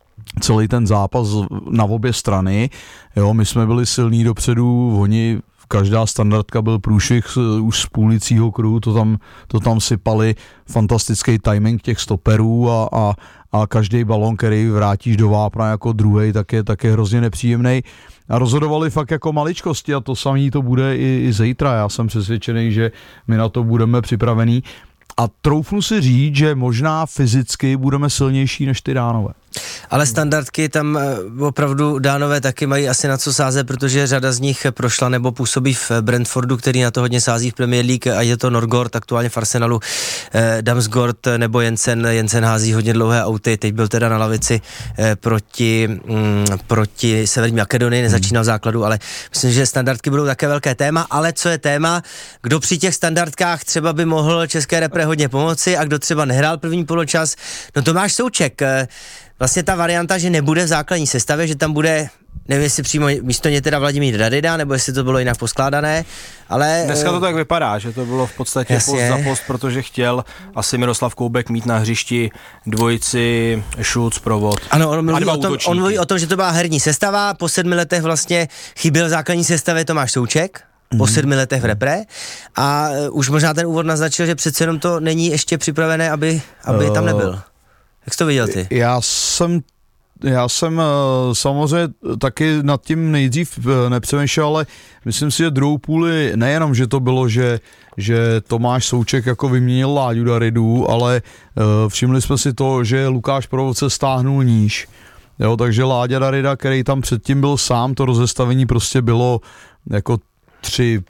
celý ten zápas na obě strany. Jo, my jsme byli silní dopředu, oni každá standardka byl průšvih už z půlicího kruhu, to tam, to tam sypali, fantastický timing těch stoperů a, a, a každý balon, který vrátíš do vápna jako druhej, tak je, tak je hrozně nepříjemný. A rozhodovali fakt jako maličkosti a to samý to bude i, i zítra. Já jsem přesvědčený, že my na to budeme připravení. A troufnu si říct, že možná fyzicky budeme silnější než ty Dánové. Ale standardky tam opravdu Dánové taky mají asi na co sázet, protože řada z nich prošla nebo působí v Brentfordu, který na to hodně sází v Premier League, a je to Norgård, aktuálně v Arsenalu, eh, Damsgaard nebo Jensen. Jensen hází hodně dlouhé auty, teď byl teda na lavici eh, proti, mm, proti Severní Makedonii, nezačínal v základu, ale myslím, že standardky budou také velké téma, ale co je téma, kdo při těch standardkách třeba by mohl české repre hodně pomoci a kdo třeba nehrál první poločas, no Tomáš Souček. Eh, Vlastně ta varianta, že nebude v základní sestavě, že tam bude, nevím, jestli přímo místo něj teda Vladimír Darida, nebo jestli to bylo jinak poskládané, ale... Dneska to tak vypadá, že to bylo v podstatě jasně. post za post, protože chtěl asi Miroslav Koubek mít na hřišti dvojici Schulz, Provod. Ano, on mluví, o tom, on mluví o tom, že to byla herní sestava, po sedmi letech vlastně chyběl v základní sestavě Tomáš Souček, po sedmi letech v repre a uh, už možná ten úvod naznačil, že přece jenom to není ještě připravené, aby, aby uh... tam nebyl. Jak jsi to viděl ty? Já jsem, já jsem samozřejmě taky nad tím nejdřív nepřemýšlel, ale myslím si, že druhou půli nejenom, že to bylo, že, že Tomáš Souček jako vyměnil Láďu Daridu, ale všimli jsme si to, že Lukáš Provod se stáhnul níž. Jo, takže Láďa Darida, který tam předtím byl sám, to rozestavení prostě bylo jako tři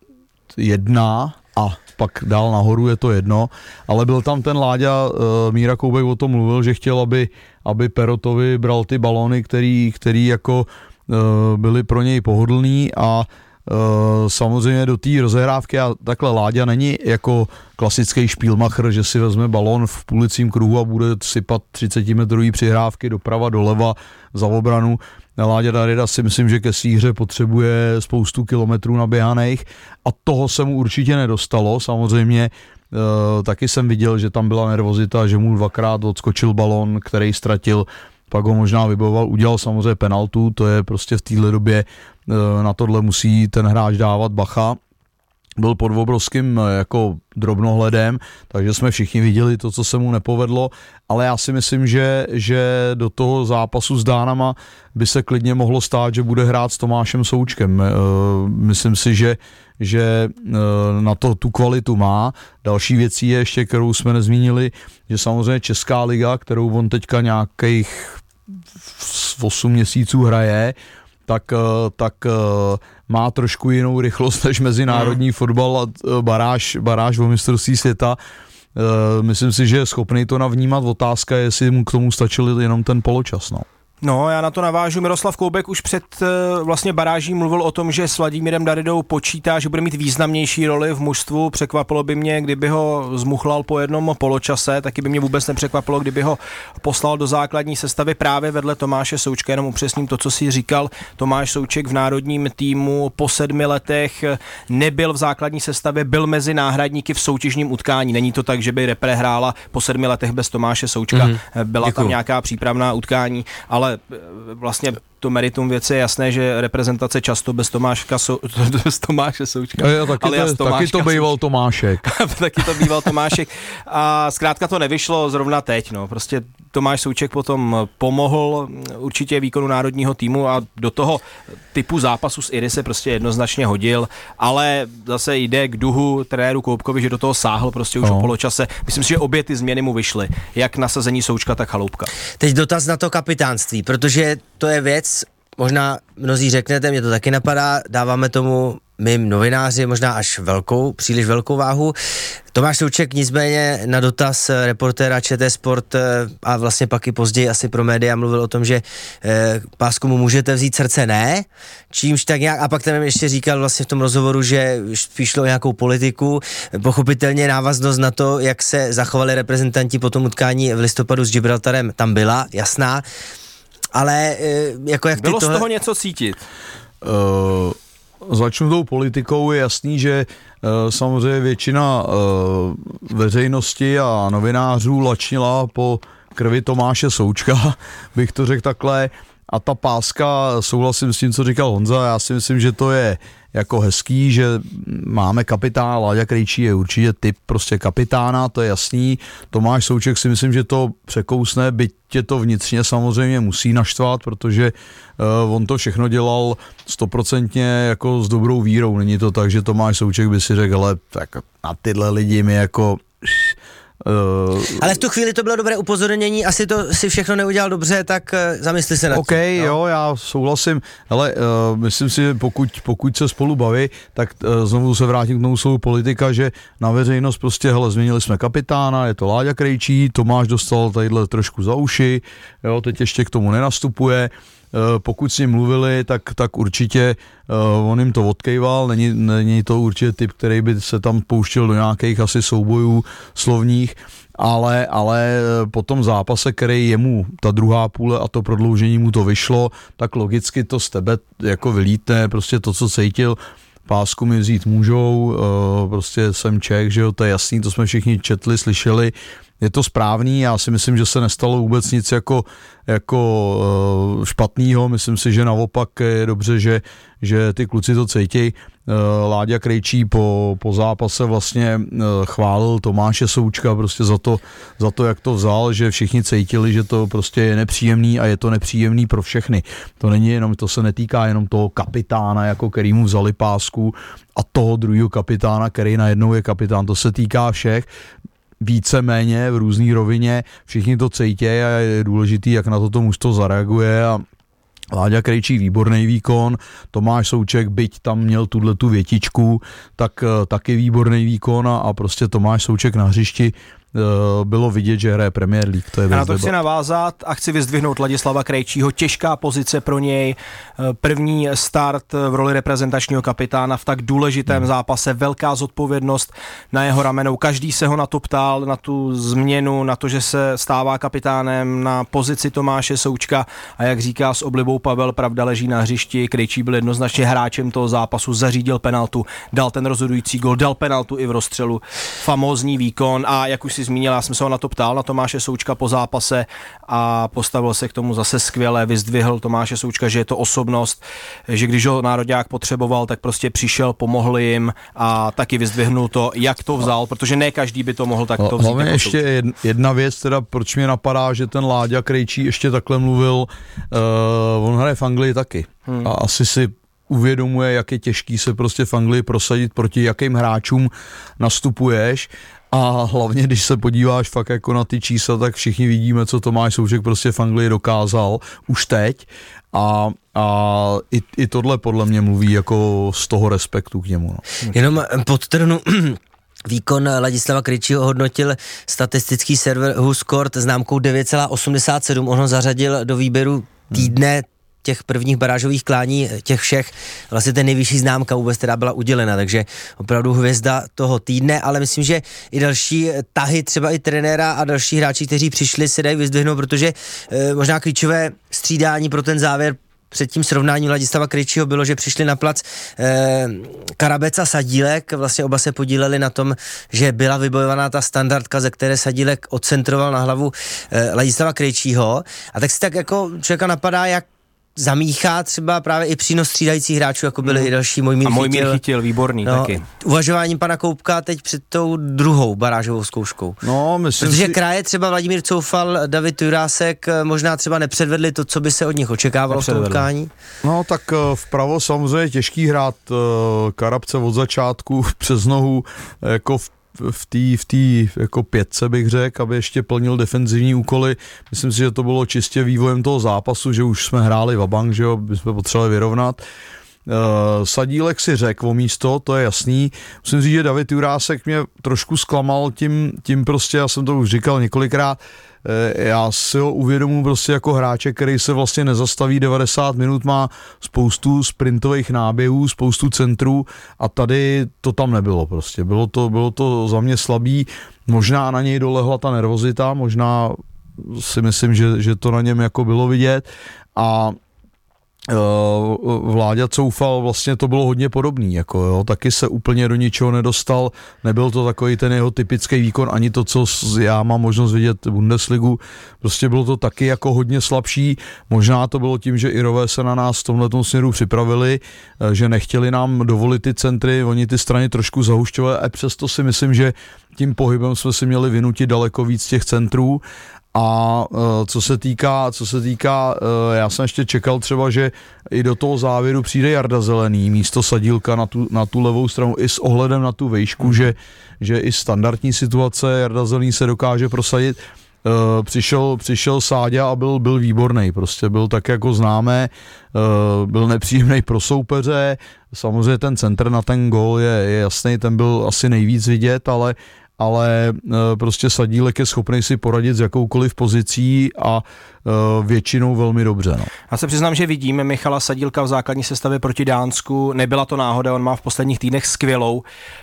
jedna a pak dál nahoru je to jedno, ale byl tam ten Láďa, uh, Míra Koubek o tom mluvil, že chtěl, aby, aby Perotovi bral ty balóny, který, který jako uh, byly pro něj pohodlný a uh, samozřejmě do té rozehrávky a takhle Láďa není jako klasický špílmacher, že si vezme balón v půlicím kruhu a bude sypat třicetimetrový přihrávky doprava, doleva za obranu. Láďa Darida si myslím, že ke svý hře potřebuje spoustu kilometrů naběhaných a toho se mu určitě nedostalo. Samozřejmě e, taky jsem viděl, že tam byla nervozita, že mu dvakrát odskočil balón, který ztratil, pak ho možná vybojoval, udělal samozřejmě penaltu, to je prostě v téhle době, e, na tohle musí ten hráč dávat bacha. Byl pod obrovským jako drobnohledem, takže jsme všichni viděli to, co se mu nepovedlo, ale já si myslím, že, že do toho zápasu s Dánama by se klidně mohlo stát, že bude hrát s Tomášem Součkem. Myslím si, že, že na to tu kvalitu má. Další věcí je ještě, kterou jsme nezmínili, že samozřejmě Česká liga, kterou on teďka nějakých osm měsíců hraje, tak, tak má trošku jinou rychlost než mezinárodní fotbal a baráž, baráž o mistrovství světa. Myslím si, že je schopný to navnímat. Otázka je, jestli mu k tomu stačil jenom ten poločas. No. No, já na to navážu. Miroslav Koubek už před vlastně baráží mluvil o tom, že s Vladimírem Daridou počítá, že bude mít významnější roli v mužstvu. Překvapilo by mě, kdyby ho zmuchlal po jednom poločase, taky by mě vůbec nepřekvapilo, kdyby ho poslal do základní sestavy právě vedle Tomáše Součka. Jenom upřesním to, co si říkal. Tomáš Souček v národním týmu po sedmi letech nebyl v základní sestavě, byl mezi náhradníky v soutěžním utkání. Není to tak, že by repre hrála po sedmi letech bez Tomáše Součka. Mm-hmm. Byla Děkuju. Tam nějaká přípravná utkání, ale ale vlastně to meritum věci je jasné, že reprezentace často bez Tomáška sou, bez Tomáše Součka. Jo, taky, to, taky to býval Tomášek. taky to býval Tomášek. A zkrátka to nevyšlo zrovna teď. No. Prostě Tomáš Souček potom pomohl určitě výkonu národního týmu a do toho typu zápasu s Iry se prostě jednoznačně hodil, ale zase jde k duhu trenéru Koubkovi, že do toho sáhl prostě už no. o poločase. Myslím si, že obě ty změny mu vyšly. Jak nasazení Součka, tak Chaloupka. Teď dotaz na to kapitánství, protože to je věc, možná mnozí řeknete, mě to taky napadá, dáváme tomu my novináři možná až velkou, příliš velkou váhu. Tomáš Souček nicméně na dotaz reportéra ČT Sport a vlastně pak i později asi pro média mluvil o tom, že eh, pásku mu můžete vzít, srdce ne, čímž tak nějak, a pak ten ještě říkal vlastně v tom rozhovoru, že spíš šlo o nějakou politiku, pochopitelně návaznost na to, jak se zachovali reprezentanti po tom utkání v listopadu s Gibraltarem, tam byla jasná, ale jako jak ty bylo tohle... z toho něco cítit? Uh... Začnu tou politikou, je jasný, že uh, samozřejmě většina uh, veřejnosti a novinářů lačnila po krvi Tomáše Součka, bych to řekl takhle. a ta páska, souhlasím s tím, co říkal Honza, já si myslím, že to je jako hezký, že máme kapitána, Láďa Krejčí je určitě typ prostě kapitána, to je jasný. Tomáš Souček si myslím, že to překousne, byť tě to vnitřně samozřejmě musí naštvat, protože uh, on to všechno dělal stoprocentně jako s dobrou vírou. Není to tak, že Tomáš Souček by si řekl, ale tak na tyhle lidi mi jako... Uh, ale v tu chvíli to bylo dobré upozornění, asi to si všechno neudělal dobře, tak uh, zamysli se na to. OK, no? jo, já souhlasím, ale uh, myslím si, že pokud, pokud se spolu baví, tak uh, znovu se vrátím k tomu slovu politika, že na veřejnost prostě, hele, změnili jsme kapitána, je to Láďa Krejčí, Tomáš dostal tadyhle trošku za uši, jo, teď ještě k tomu nenastupuje. Pokud s ním mluvili, tak, tak určitě uh, on jim to odkejval, není, není to určitě typ, který by se tam pouštěl do nějakých asi soubojů slovních, ale, ale po tom zápase, který jemu ta druhá půle a to prodloužení mu to vyšlo, tak logicky to z tebe jako vylítne, prostě to, co cítil, pásku mi vzít můžou, uh, prostě jsem Čech, že jo, to je jasný, to jsme všichni četli, slyšeli, je to správný, já si myslím, že se nestalo vůbec nic jako, jako uh, špatného, myslím si, že naopak je dobře, že, že ty kluci to cítějí. Uh, Láďa Krejčí po, po zápase vlastně uh, chválil Tomáše Součka prostě za to, za to, jak to vzal, že všichni cítili, že to prostě je nepříjemný a je to nepříjemný pro všechny. To není jenom, to se netýká jenom toho kapitána, jako který mu vzali pásku a toho druhého kapitána, který najednou je kapitán, to se týká všech. Víceméně v různý rovině, všichni to cítějí a je důležitý, jak na to to mužstvo zareaguje a Láďa Krejčí výborný výkon, Tomáš Souček, byť tam měl tuhle tu větičku, tak taky výborný výkon a, a prostě Tomáš Souček na hřišti bylo vidět, že hraje Premier League. To je a na to chci navázat a chci vyzdvihnout Ladislava Krejčího. Těžká pozice pro něj, první start v roli reprezentačního kapitána v tak důležitém hmm. zápase, velká zodpovědnost na jeho ramenou. Každý se ho na to ptal, na tu změnu, na to, že se stává kapitánem, na pozici Tomáše Součka a jak říká s oblibou Pavel, pravda leží na hřišti. Krejčí byl jednoznačně hráčem toho zápasu, zařídil penaltu, dal ten rozhodující gol, dal penaltu i v rozstřelu. Famózní výkon a jak už si zmínil, já jsem se ho na to ptal, na Tomáše Součka po zápase a postavil se k tomu zase skvěle, vyzdvihl Tomáše Součka, že je to osobnost, že když ho nároďák potřeboval, tak prostě přišel, pomohl jim a taky vyzdvihnul to, jak to vzal, protože ne každý by to mohl takto vzít. Hlavně ještě jedna věc, teda proč mě napadá, že ten Láďa Krejčí ještě takhle mluvil, uh, on hraje v Anglii taky hmm. a asi si uvědomuje, jak je těžký se prostě v Anglii prosadit, proti jakým hráčům nastupuješ. A hlavně, když se podíváš fakt jako na ty čísla, tak všichni vidíme, co Tomáš Souček prostě v Anglii dokázal už teď a, a i, i tohle podle mě mluví jako z toho respektu k němu. No. Jenom podtrhnu, výkon Ladislava Krejčího hodnotil statistický server WhoScored známkou devět celá osmdesát sedm, on ho zařadil do výběru týdne těch prvních barážových klání, těch všech, vlastně ten nejvyšší známka vůbec teda byla udělena, takže opravdu hvězda toho týdne, ale myslím, že i další tahy, třeba i trenéra a další hráči, kteří přišli, se dají vyzdvihnout, protože e, možná klíčové střídání pro ten závěr před tím srovnáním Ladislava Krejčího bylo, že přišli na plac eh, Karabec a Sadílek, vlastně oba se podíleli na tom, že byla vybojovaná ta standardka, ze které Sadílek odcentroval na hlavu eh, Ladislava Krejčího a tak si tak jako člověka napadá, jak zamíchá třeba právě i přínos střídajících hráčů, jako byli mm. i další Mojmír Chytil. A Mojmír Chytil, výborný no, taky. Uvažováním pana Koupka teď před tou druhou barážovou zkouškou. No, myslím Protože si... kraje třeba Vladimír Coufal, David Jurásek možná třeba nepředvedli to, co by se od nich očekávalo v tom utkání. No tak vpravo samozřejmě těžký hrát Karabce od začátku přes nohu, jako v v té v tý, jako pětce bych řekl, aby ještě plnil defenzivní úkoly. Myslím si, že to bylo čistě vývojem toho zápasu, že už jsme hráli vabank, že jo, bychom potřebovali vyrovnat. Uh, Sadílek si řekl o místo, to je jasný. Musím říct, že David Jurásek mě trošku zklamal tím, tím prostě, já jsem to už říkal několikrát, uh, já si ho uvědomuji prostě jako hráče, který se vlastně nezastaví devadesát minut, má spoustu sprintových náběhů, spoustu centrů a tady to tam nebylo prostě. Bylo to, bylo to za mě slabý, možná na něj dolehla ta nervozita, možná si myslím, že, že to na něm jako bylo vidět a Vláďa Coufal, vlastně to bylo hodně podobný, jako jo, taky se úplně do ničeho nedostal, nebyl to takový ten jeho typický výkon, ani to, co já mám možnost vidět Bundesligu, prostě bylo to taky jako hodně slabší, možná to bylo tím, že Irové se na nás v tomhletom směru připravili, že nechtěli nám dovolit ty centry, oni ty strany trošku zahušťovali a přesto si myslím, že tím pohybem jsme si měli vynutit daleko víc těch centrů. A uh, co se týká, co se týká, uh, já jsem ještě čekal třeba, že i do toho závěru přijde Jarda Zelený místo Sadílka na tu, na tu levou stranu i s ohledem na tu vejšku, mm. že, že i standardní situace Jarda Zelený se dokáže prosadit. Uh, přišel, přišel Sáďa a byl, byl výborný, prostě byl tak jako známé, uh, byl nepříjemný pro soupeře, samozřejmě ten centr na ten gól je, je jasný, ten byl asi nejvíc vidět, ale ale prostě Sadílek je schopný si poradit s jakoukoliv pozicí a většinou velmi dobře. No. Já se přiznám, že vidíme Michala Sadílka v základní sestavě proti Dánsku, nebyla to náhoda, on má v posledních týdnech skvělou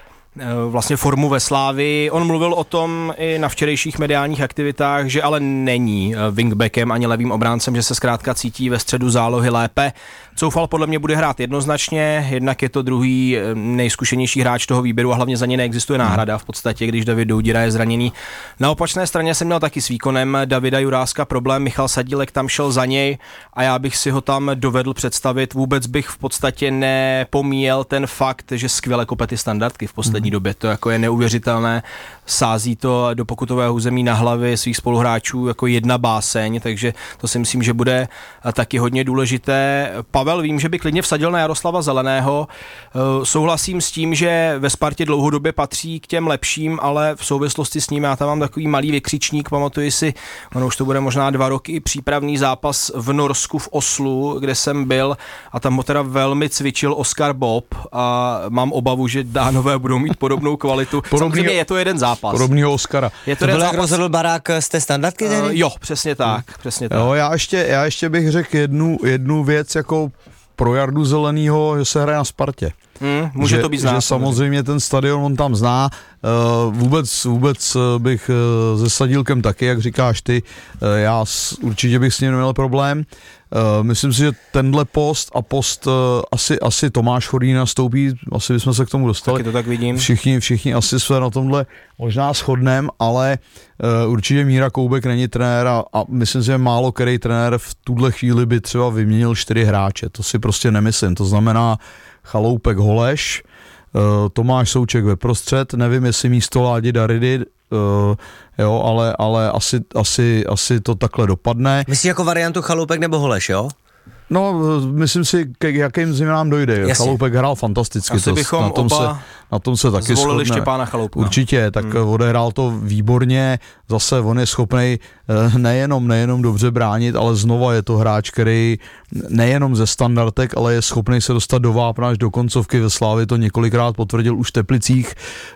vlastně formu ve Slávii. On mluvil o tom i na včerejších mediálních aktivitách, že ale není wingbackem ani levým obráncem, že se zkrátka cítí ve středu zálohy lépe. Coufal podle mě bude hrát jednoznačně, jednak je to druhý nejzkušenější hráč toho výběru a hlavně za něj neexistuje náhrada v podstatě, když David Doudira je zraněný. Na opačné straně jsem měl taky s výkonem Davida Juráska problém, Michal Sadílek tam šel za něj a já bych si ho tam dovedl představit. Vůbec bych v podstatě nepomíjel ten fakt, že skvěle kope ty standardky v poslední mm. době. To jako je neuvěřitelné, sází to do pokutového území na hlavy svých spoluhráčů jako jedna báseň, takže to si myslím, že bude taky hodně důležité. Pavel, vím, že by klidně vsadil na Jaroslava Zeleného. Souhlasím s tím, že ve Spartě dlouhodobě patří k těm lepším, ale v souvislosti s ním já tam mám takový malý vykřičník, pamatuji si, ono už to bude možná dva roky, přípravný zápas v Norsku v Oslu, kde jsem byl a tam ho teda velmi cvičil Oskar Bob a mám obavu, že Dánové budou mít podobnou kvalitu. Podobný, samozřejmě je to jeden zápas. Podobného Oskara. Je to, to byl, jak rozhodl Barák z té standardky? Uh, jo, přesně tak, hmm. přesně tak. Jo, já ještě, já ještě bych řekl jednu, jednu věc jako pro Jardu Zelenýho, že se hraje na Spartě. Hmm, může že, to být znát. Že samozřejmě ten stadion on tam zná. Uh, vůbec, vůbec bych uh, se Sadílkem taky, jak říkáš ty, uh, já s, určitě bych s ním neměl problém. Uh, myslím si, že tenhle post a post uh, asi, asi Tomáš Chorý nastoupí, asi bychom se k tomu dostali. Taky to tak vidím. Všichni, všichni asi jsme na tomhle možná shodneme, ale uh, určitě Míra Koubek není trenér a, a myslím si, že málo který trenér v tuhle chvíli by třeba vyměnil čtyři hráče. To si prostě nemyslím. To znamená Chaloupek, Holeš, uh, Tomáš Souček ve prostřed, nevím, jestli místo Ládi Daridy, uh, jo, ale, ale asi, asi, asi to takhle dopadne. Myslíš jako variantu Chaloupek nebo Holeš, jo? No, myslím si, k jakým změnám dojde. Jasně. Chaloupek hrál fantasticky. Asi to, bychom na tom oba se, na tom se taky zvolili Štěpána Chaloupka. Určitě, tak hmm. odehrál to výborně. Zase on je schopný nejenom, nejenom dobře bránit, ale znova je to hráč, který nejenom ze standardek, ale je schopný se dostat do vápna až do koncovky. Ve Slávii to několikrát potvrdil, už v Teplicích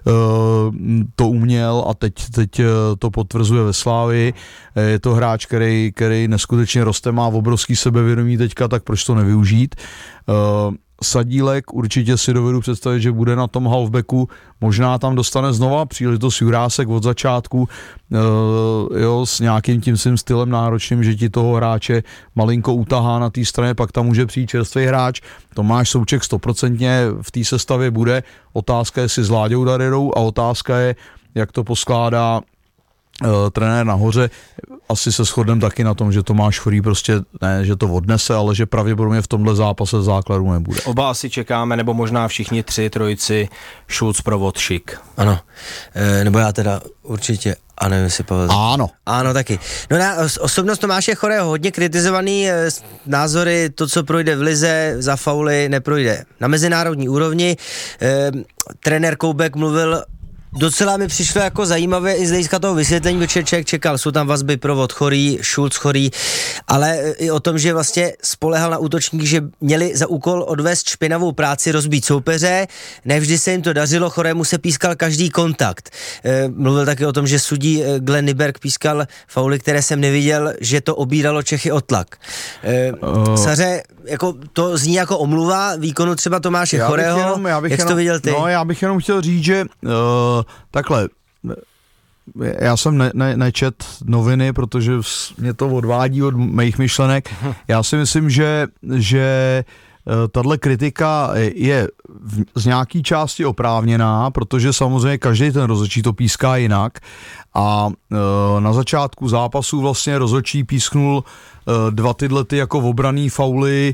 to uměl a teď, teď to potvrzuje ve Slávii. Je to hráč, který, který neskutečně roste, má obrovský sebevědomí teďka, tak proč to nevyužít? Sadílek určitě si dovedu představit, že bude na tom halfbacku, možná tam dostane znova příležitost Jurásek od začátku, e, jo, s nějakým tím svým stylem náročným, že ti toho hráče malinko utahá na té straně, pak tam může přijít čerstvý hráč. Tomáš Souček stoprocentně v té sestavě bude, otázka je si s Láďou Daridou a otázka je, jak to poskládá Uh, trenér nahoře. Asi se shodneme taky na tom, že Tomáš Chorý prostě ne, že to odnese, ale že pravděpodobně v tomhle zápase základu nebude. Oba asi čekáme, nebo možná všichni tři trojici Šulc, Provod, Šik. Ano, e, nebo já teda určitě. A nevím, jestli Pavel. Ano. Ano, taky. No na osobnost Tomáše Chorého hodně kritizovaný, e, názory, to, co projde v lize, za fauly neprojde na mezinárodní úrovni. E, trenér Koubek mluvil. Docela mi přišlo jako zajímavé i z hlediska toho vysvětlení, protože člověk čekal, jsou tam vazby Provod Chorý, Šulc Chorý, ale i o tom, že vlastně spolehal na útočníky, že měli za úkol odvést špinavou práci, rozbít soupeře, nevždy se jim to dařilo, Chorému se pískal každý kontakt. E, mluvil taky o tom, že sudí Glenn Nyberg pískal fauly, které jsem neviděl, že to obíralo Čechy o tlak. E, uh. Saře, jako to zní jako omluva výkonu třeba Tomáše já Chorého, jenom, jak jenom, jsi to viděl ty? No, já bych jenom chtěl říct, že uh, takhle, já jsem ne, ne, nečet noviny, protože mě to odvádí od mých myšlenek. Já si myslím, že, že tahle kritika je z nějaký části oprávněná, protože samozřejmě každý ten rozhodčí to píská jinak a na začátku zápasu vlastně rozhodčí písknul dva tyhle ty jako obraný fauly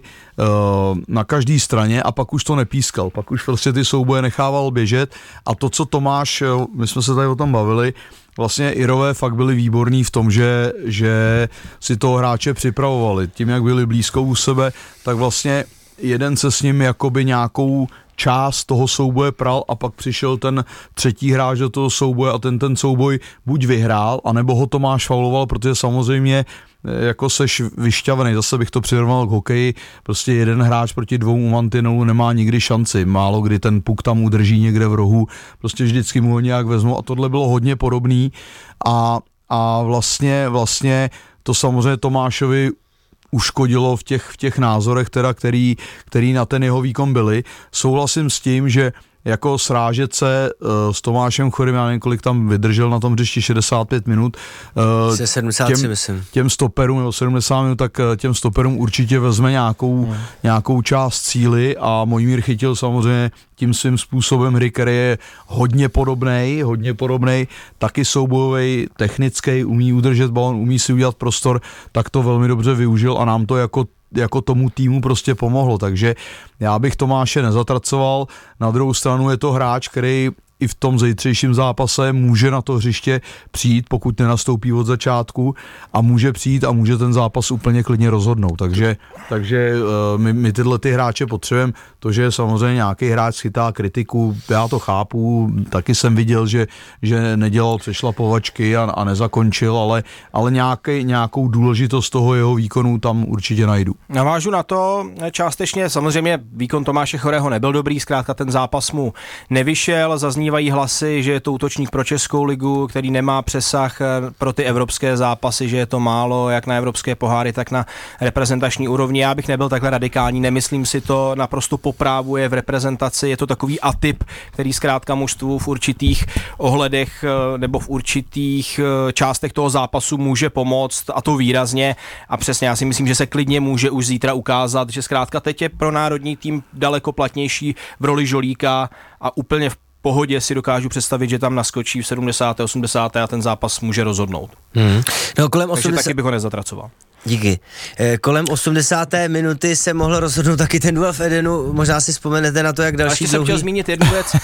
na každé straně a pak už to nepískal, pak už prostě ty souboje nechával běžet a to, co Tomáš, my jsme se tady o tom bavili, vlastně Irové fakt byli výborní v tom, že, že si toho hráče připravovali. Tím, jak byli blízko u sebe, tak vlastně jeden se s ním jakoby nějakou část toho souboje pral a pak přišel ten třetí hráč do toho souboje a ten ten souboj buď vyhrál, anebo ho Tomáš fauloval, protože samozřejmě jako seš vyšťavený, zase bych to přirovnal k hokeji, prostě jeden hráč proti dvou mantinelů nemá nikdy šanci, málo kdy ten puk tam udrží někde v rohu, prostě vždycky mu ho nějak vezmu a tohle bylo hodně podobný a, a vlastně, vlastně to samozřejmě Tomášovi uškodilo v těch, v těch názorech, teda, který, který na ten jeho výkon byly. Souhlasím s tím, že jako srážet se uh, s Tomášem Chorym, já nevím, kolik tam vydržel na tom hřišti, šedesát pět minut. Uh, sedmdesát tři, těm, myslím. Těm stoperům, nebo sedmdesát minut, tak těm stoperům určitě vezme nějakou, hmm. nějakou část cíly a Mojmír Chytil samozřejmě tím svým způsobem hry, který je hodně podobnej, hodně podobnej, taky soubojovej, technický, umí udržet balon, umí si udělat prostor, tak to velmi dobře využil a nám to jako jako tomu týmu prostě pomohlo, takže já bych Tomáše nezatracoval, na druhou stranu je to hráč, který i v tom zítřejším zápase může na to hřiště přijít, pokud nenastoupí od začátku a může přijít a může ten zápas úplně klidně rozhodnout, takže, takže my, my tyhle ty hráče potřebujeme, to, že samozřejmě nějaký hráč schytá kritiku, já to chápu, taky jsem viděl, že, že nedělal přešlapovačky a, a nezakončil, ale, ale nějaký, nějakou důležitost toho jeho výkonu tam určitě najdu. Navážu na to částečně, samozřejmě výkon Tomáše Chorého nebyl dobrý, zkrátka ten zápas mu nevyšel, zaznívají hlasy, že je to útočník pro Českou ligu, který nemá přesah pro ty evropské zápasy, že je to málo, jak na evropské poháry, tak na reprezentační úrovni. Já bych nebyl takhle radikální, nemyslím si to, naprosto po právu je v reprezentaci, je to takový atyp, který zkrátka mužstvu v určitých ohledech nebo v určitých částech toho zápasu může pomoct a to výrazně a přesně já si myslím, že se klidně může už zítra ukázat, že zkrátka teď je pro národní tým daleko platnější v roli žolíka a úplně v pohodě si dokážu představit, že tam naskočí v sedmdesáté osmdesáté a ten zápas může rozhodnout. Hmm. No, kolem Takže osmdesáté taky bych ho nezatracoval. Díky. E, kolem osmdesáté minuty se mohl rozhodnout taky ten duel v Edenu. Možná si vzpomenete na to, jak další dlouhý... jsem chtěl zmínit jednu věc, e,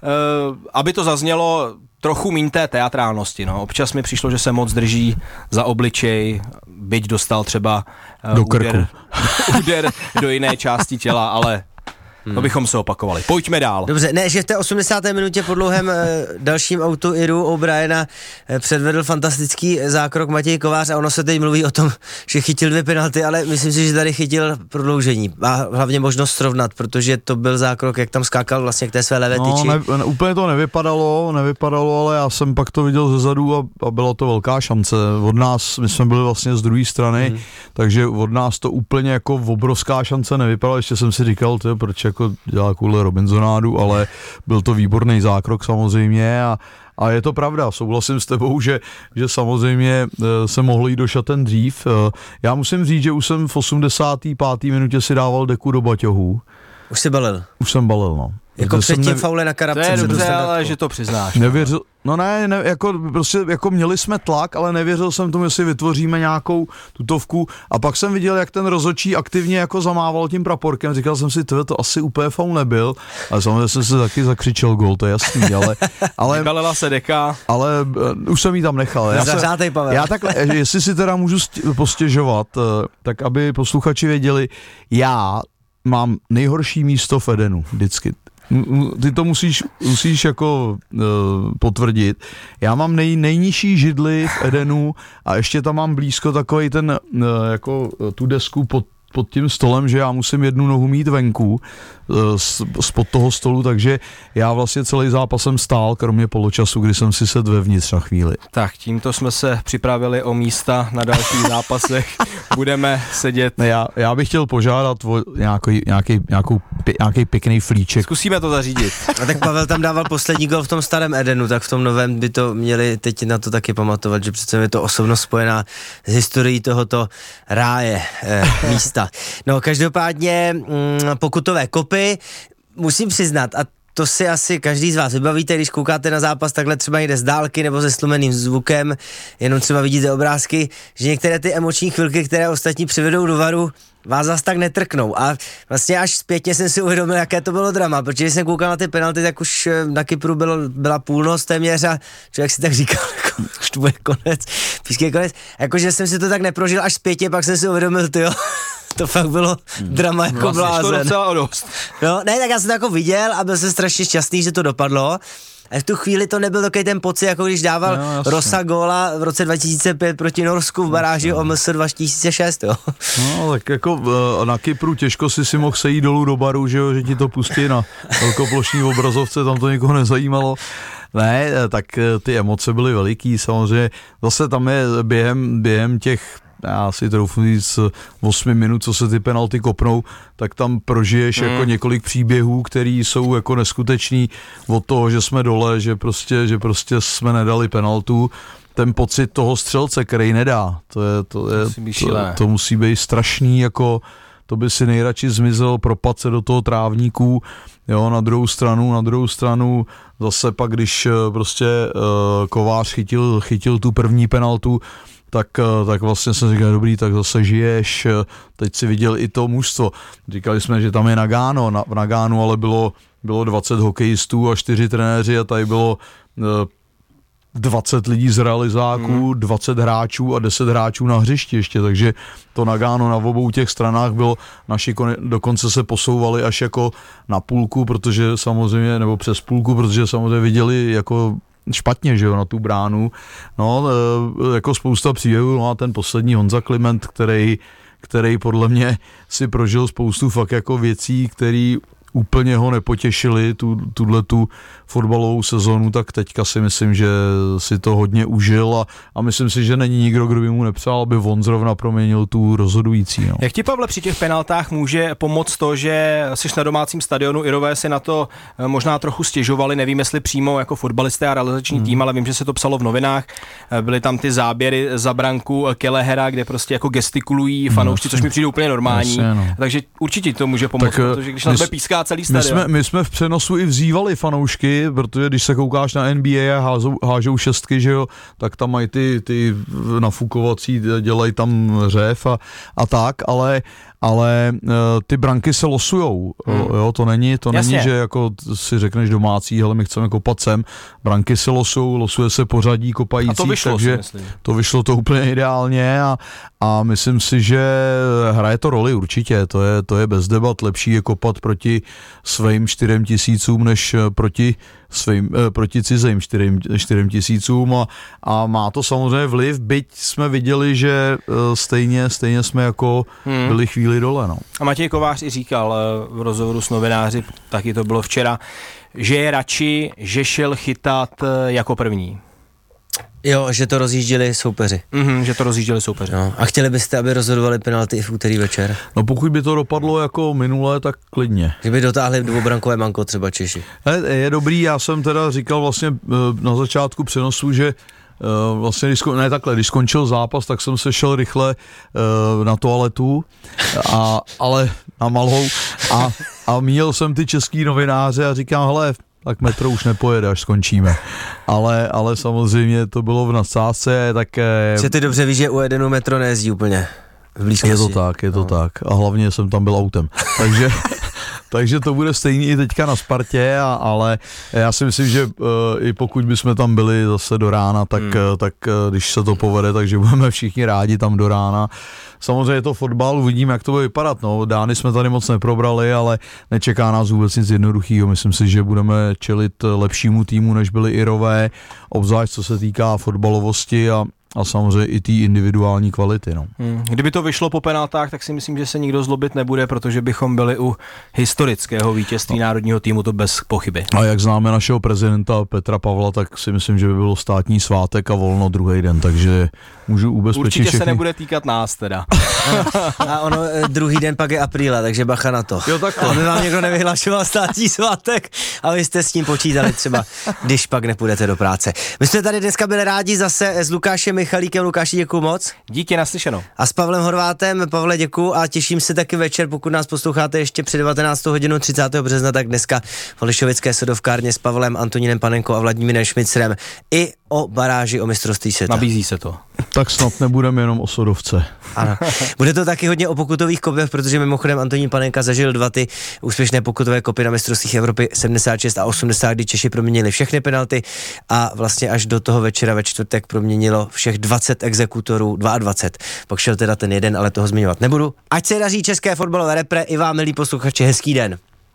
aby to zaznělo trochu míň té teatrálnosti. No. Občas mi přišlo, že se moc drží za obličej, byť dostal třeba uh, do úder, úder do jiné části těla, ale Hmm. to bychom se opakovali. Pojďme dál. Dobře, ne, že v té osmdesáté minutě po dlouhém e, dalším autu Iru O'Briena e, předvedl fantastický zákrok Matěj Kovář a ono se teď mluví o tom, že chytil dvě penalty, ale myslím si, že tady chytil prodloužení a hlavně možnost srovnat, protože to byl zákrok, jak tam skákal vlastně k té své levé tyči. No, ne, úplně to nevypadalo, nevypadalo, ale já jsem pak to viděl zezadu a, a byla to velká šance. Od nás, my jsme byli vlastně z druhé strany, hmm. takže od nás to úplně jako obrovská šance nevypadalo, ještě jsem si říkal, tyjo, proč jako dělá kvůli Robinsonádu, ale byl to výborný zákrok samozřejmě a, a je to pravda, souhlasím s tebou, že, že samozřejmě se mohlo jít do šaten dřív. Já musím říct, že už jsem v osmdesáté páté minutě si dával deku do baťohů. Už jsi balil? Už jsem balil, no. Jako před tím faule na Karabce. To je dobře, ale že to přiznáš. Nevěřil, no ne, ne jako, prostě, jako měli jsme tlak, ale nevěřil jsem tomu, jestli vytvoříme nějakou tutovku a pak jsem viděl, jak ten rozhodčí aktivně jako zamával tím praporkem, říkal jsem si, to asi úplně faul nebyl, ale samozřejmě jsem si taky zakřičel gol, to je jasný, ale... ale Vybalila se deka. Ale uh, už jsem jí tam nechal. Já, se, já takhle, jestli si teda můžu st- postěžovat, uh, tak aby posluchači věděli, já mám nejhorší místo v Edenu, vždycky. Ty to musíš, musíš jako uh, potvrdit. Já mám nej, nejnižší židli v Edenu a ještě tam mám blízko takovej ten, uh, jako tu desku pod, pod tím stolem, že já musím jednu nohu mít venku. spod toho stolu, takže já vlastně celý zápas jsem stál, kromě poločasu, kdy jsem si sedl vevnitř na chvíli. Tak, tímto jsme se připravili o místa na dalších zápasech. Budeme sedět. Ne, já, já bych chtěl požádat o nějaký, nějaký, nějakou, nějaký pěkný flíček. Zkusíme to zařídit. A tak Pavel tam dával poslední gol v tom starém Edenu, tak v tom novém by to měli teď na to taky pamatovat, že přece je to osobnost spojená s historií tohoto ráje eh, místa. No každopádně mm, pokutové kopy, musím přiznat, a to si asi každý z vás vybavíte, když koukáte na zápas takhle třeba někde z dálky nebo se stlumeným zvukem, jenom třeba vidíte obrázky, že některé ty emoční chvilky, které ostatní přivedou do varu, vás zas tak netrknou. A vlastně až zpětně jsem si uvědomil, jaké to bylo drama, protože když jsem koukal na ty penalty, tak už na Kypru bylo, byla půlnoc téměř a člověk si tak říkal, jako, už to bude konec, píský konec. Jakože jsem si to tak neprožil až zpětně, pak jsem si uvědomil, tyjo, to fakt bylo drama jako vlastně blázen. To docela dost. No, ne, tak já jsem to jako viděl a byl jsem strašně šťastný, že to dopadlo. A v tu chvíli to nebyl takový ten pocit, jako když dával no, Rosa góla v roce dva tisíce pět proti Norsku v baráži no. O M S dva tisíce šest, jo. No, tak jako na Kypru těžko si si mohl sejít dolů do baru, že jo, že ti to pustí na velkoplošní obrazovce, tam to nikoho nezajímalo. Ne, tak ty emoce byly veliký, samozřejmě. Zase tam je během, během těch já si troufnu říct osmi minut, co se ty penalty kopnou, tak tam prožiješ hmm. jako několik příběhů, které jsou jako neskutečný od toho, že jsme dole, že prostě, že prostě jsme nedali penaltu. Ten pocit toho střelce, který nedá, to je, to je, to, to, to musí být strašný, jako to by si nejradši zmizel, propad se do toho trávníku, jo, na druhou stranu, na druhou stranu zase pak, když prostě uh, Kovář chytil, chytil tu první penaltu, Tak, tak vlastně jsem říkal, dobrý, tak zase žiješ, teď si viděl i to mužstvo. Říkali jsme, že tam je Nagano, na, v Nagánu ale bylo, bylo dvacet hokejistů a čtyři trenéři a tady bylo dvacet lidí z realizáků, hmm. dvacet hráčů a deset hráčů na hřišti ještě, takže to Nagano na obou těch stranách bylo, naši kone, dokonce se posouvali až jako na půlku, protože samozřejmě, nebo přes půlku, protože samozřejmě viděli jako špatně, že jo, na tu bránu. No, jako spousta příběhů, no a ten poslední Honza Kliment, který, který podle mě si prožil spoustu fakt jako věcí, který úplně ho nepotěšili, tu, tuhletu fotbalovou sezonu, tak teďka si myslím, že si to hodně užil a, a myslím si, že není nikdo, kdo by mu nepřál, aby on zrovna proměnil tu rozhodující. No. Jak ti, Pavle, při těch penaltách může pomoct to, že jsi na domácím stadionu, Irové si na to možná trochu stěžovali, nevím, jestli přímo jako fotbalisté a realizační hmm. tým, ale vím, že se to psalo v novinách, byly tam ty záběry za branku Kelehera, kde prostě jako gestikulují fanoušci, no, což mi přijde úplně normální, jasně, no. Takže určitě to může pomoct, tak, protože když na tebe píská celý stadion. My jsme, my jsme v přenosu i vzývali fanoušky, protože když se koukáš na N B A a házou, hážou šestky, že jo, tak tam mají ty, ty nafukovací, dělají tam řev a, a tak, ale ale uh, ty branky se losujou, hmm. jo, to není, to Jasně. není, že jako si řekneš domácí, hele, my chceme kopat sem, branky se losujou, losuje se pořadí kopajících, a to vyšlo, takže to vyšlo to úplně ideálně a, a myslím si, že hraje to roli určitě, to je, to je bez debat, lepší je kopat proti svým čtyřem tisícům, než proti svým, eh, proti cizím čtyřem, čtyřem tisícům a, a má to samozřejmě vliv, byť jsme viděli, že eh, stejně, stejně jsme jako hmm. byli chvíli dole. No. A Matěj Kovář i říkal v rozhovoru s novináři, taky to bylo včera, že je radši, že šel chytat jako první. Jo, že to rozjížděli soupeři. Mm-hmm, že to rozjížděli soupeři. No, a chtěli byste, aby rozhodovali penalty i v úterý večer? No pokud by to dopadlo jako minule, tak klidně. Že by dotáhli dvoubrankové manko třeba Češi. Je, je dobrý, já jsem teda říkal vlastně na začátku přenosu, že Uh, vlastně, když, ne takhle, když skončil zápas, tak jsem se šel rychle uh, na toaletu, a, ale na malou a, a míjel jsem ty český novináře a říkám, hele, tak metro už nepojede, až skončíme. Ale, ale samozřejmě to bylo v nadsázce, tak... Že ty dobře víš, že u Edenu metro nejezdí úplně v blízkosti. Je to tak, je to no. tak. A hlavně jsem tam byl autem. Takže... Takže to bude stejný i teďka na Spartě, a, ale já si myslím, že uh, i pokud bychom tam byli zase do rána, tak, hmm. uh, tak uh, když se to povede, takže budeme všichni rádi tam do rána. Samozřejmě je to fotbal, uvidíme, jak to bude vypadat. No, Dány jsme tady moc neprobrali, ale nečeká nás vůbec nic jednoduchého. Myslím si, že budeme čelit lepšímu týmu, než byli Irové, obzvlášť co se týká fotbalovosti a a samozřejmě i té individuální kvality. No. Hmm. Kdyby to vyšlo po penaltách, tak si myslím, že se nikdo zlobit nebude, protože bychom byli u historického vítězství no. národního týmu, to bez pochyby. A jak známe našeho prezidenta Petra Pavla, tak si myslím, že by bylo státní svátek a volno druhý den, takže můžu ubezpečit Určitě všechny. se nebude týkat nás teda. A, a ono druhý den pak je apríla, takže bacha na to. Jo, tak to. Aby vám někdo nevyhlašoval státní svátek a vy jste s tím počítali třeba, když pak nepůjdete do práce. My jsme tady dneska byli rádi zase s Lukášem Michalíkem. Lukáši, děkuju moc. Díky, naslyšenou. A s Pavlem Horvátem. Pavle, děkuju a těším se taky večer, pokud nás posloucháte ještě před devatenáctou hodinou třicátého března, tak dneska v Holešovické sodovkárně s Pavlem Antonínem Panenkou a Vladimírem Šmicrem i o baráži o mistrovství světa. Nabízí se to. Tak snad nebudeme jenom o sodovce. Ano. Bude to taky hodně o pokutových kopech, protože mimochodem Antonín Panenka zažil dva ty úspěšné pokutové kopy na mistrovstvích Evropy sedmdesát šest a osmdesát, kdy Češi proměnili všechny penalty a vlastně až do toho večera ve čtvrtek proměnilo všech dvacet exekutorů, dvacet dva. Pak šel teda ten jeden, ale toho zmiňovat nebudu. Ať se daří české fotbalové repre, i vám, milí posluchači, hezký den.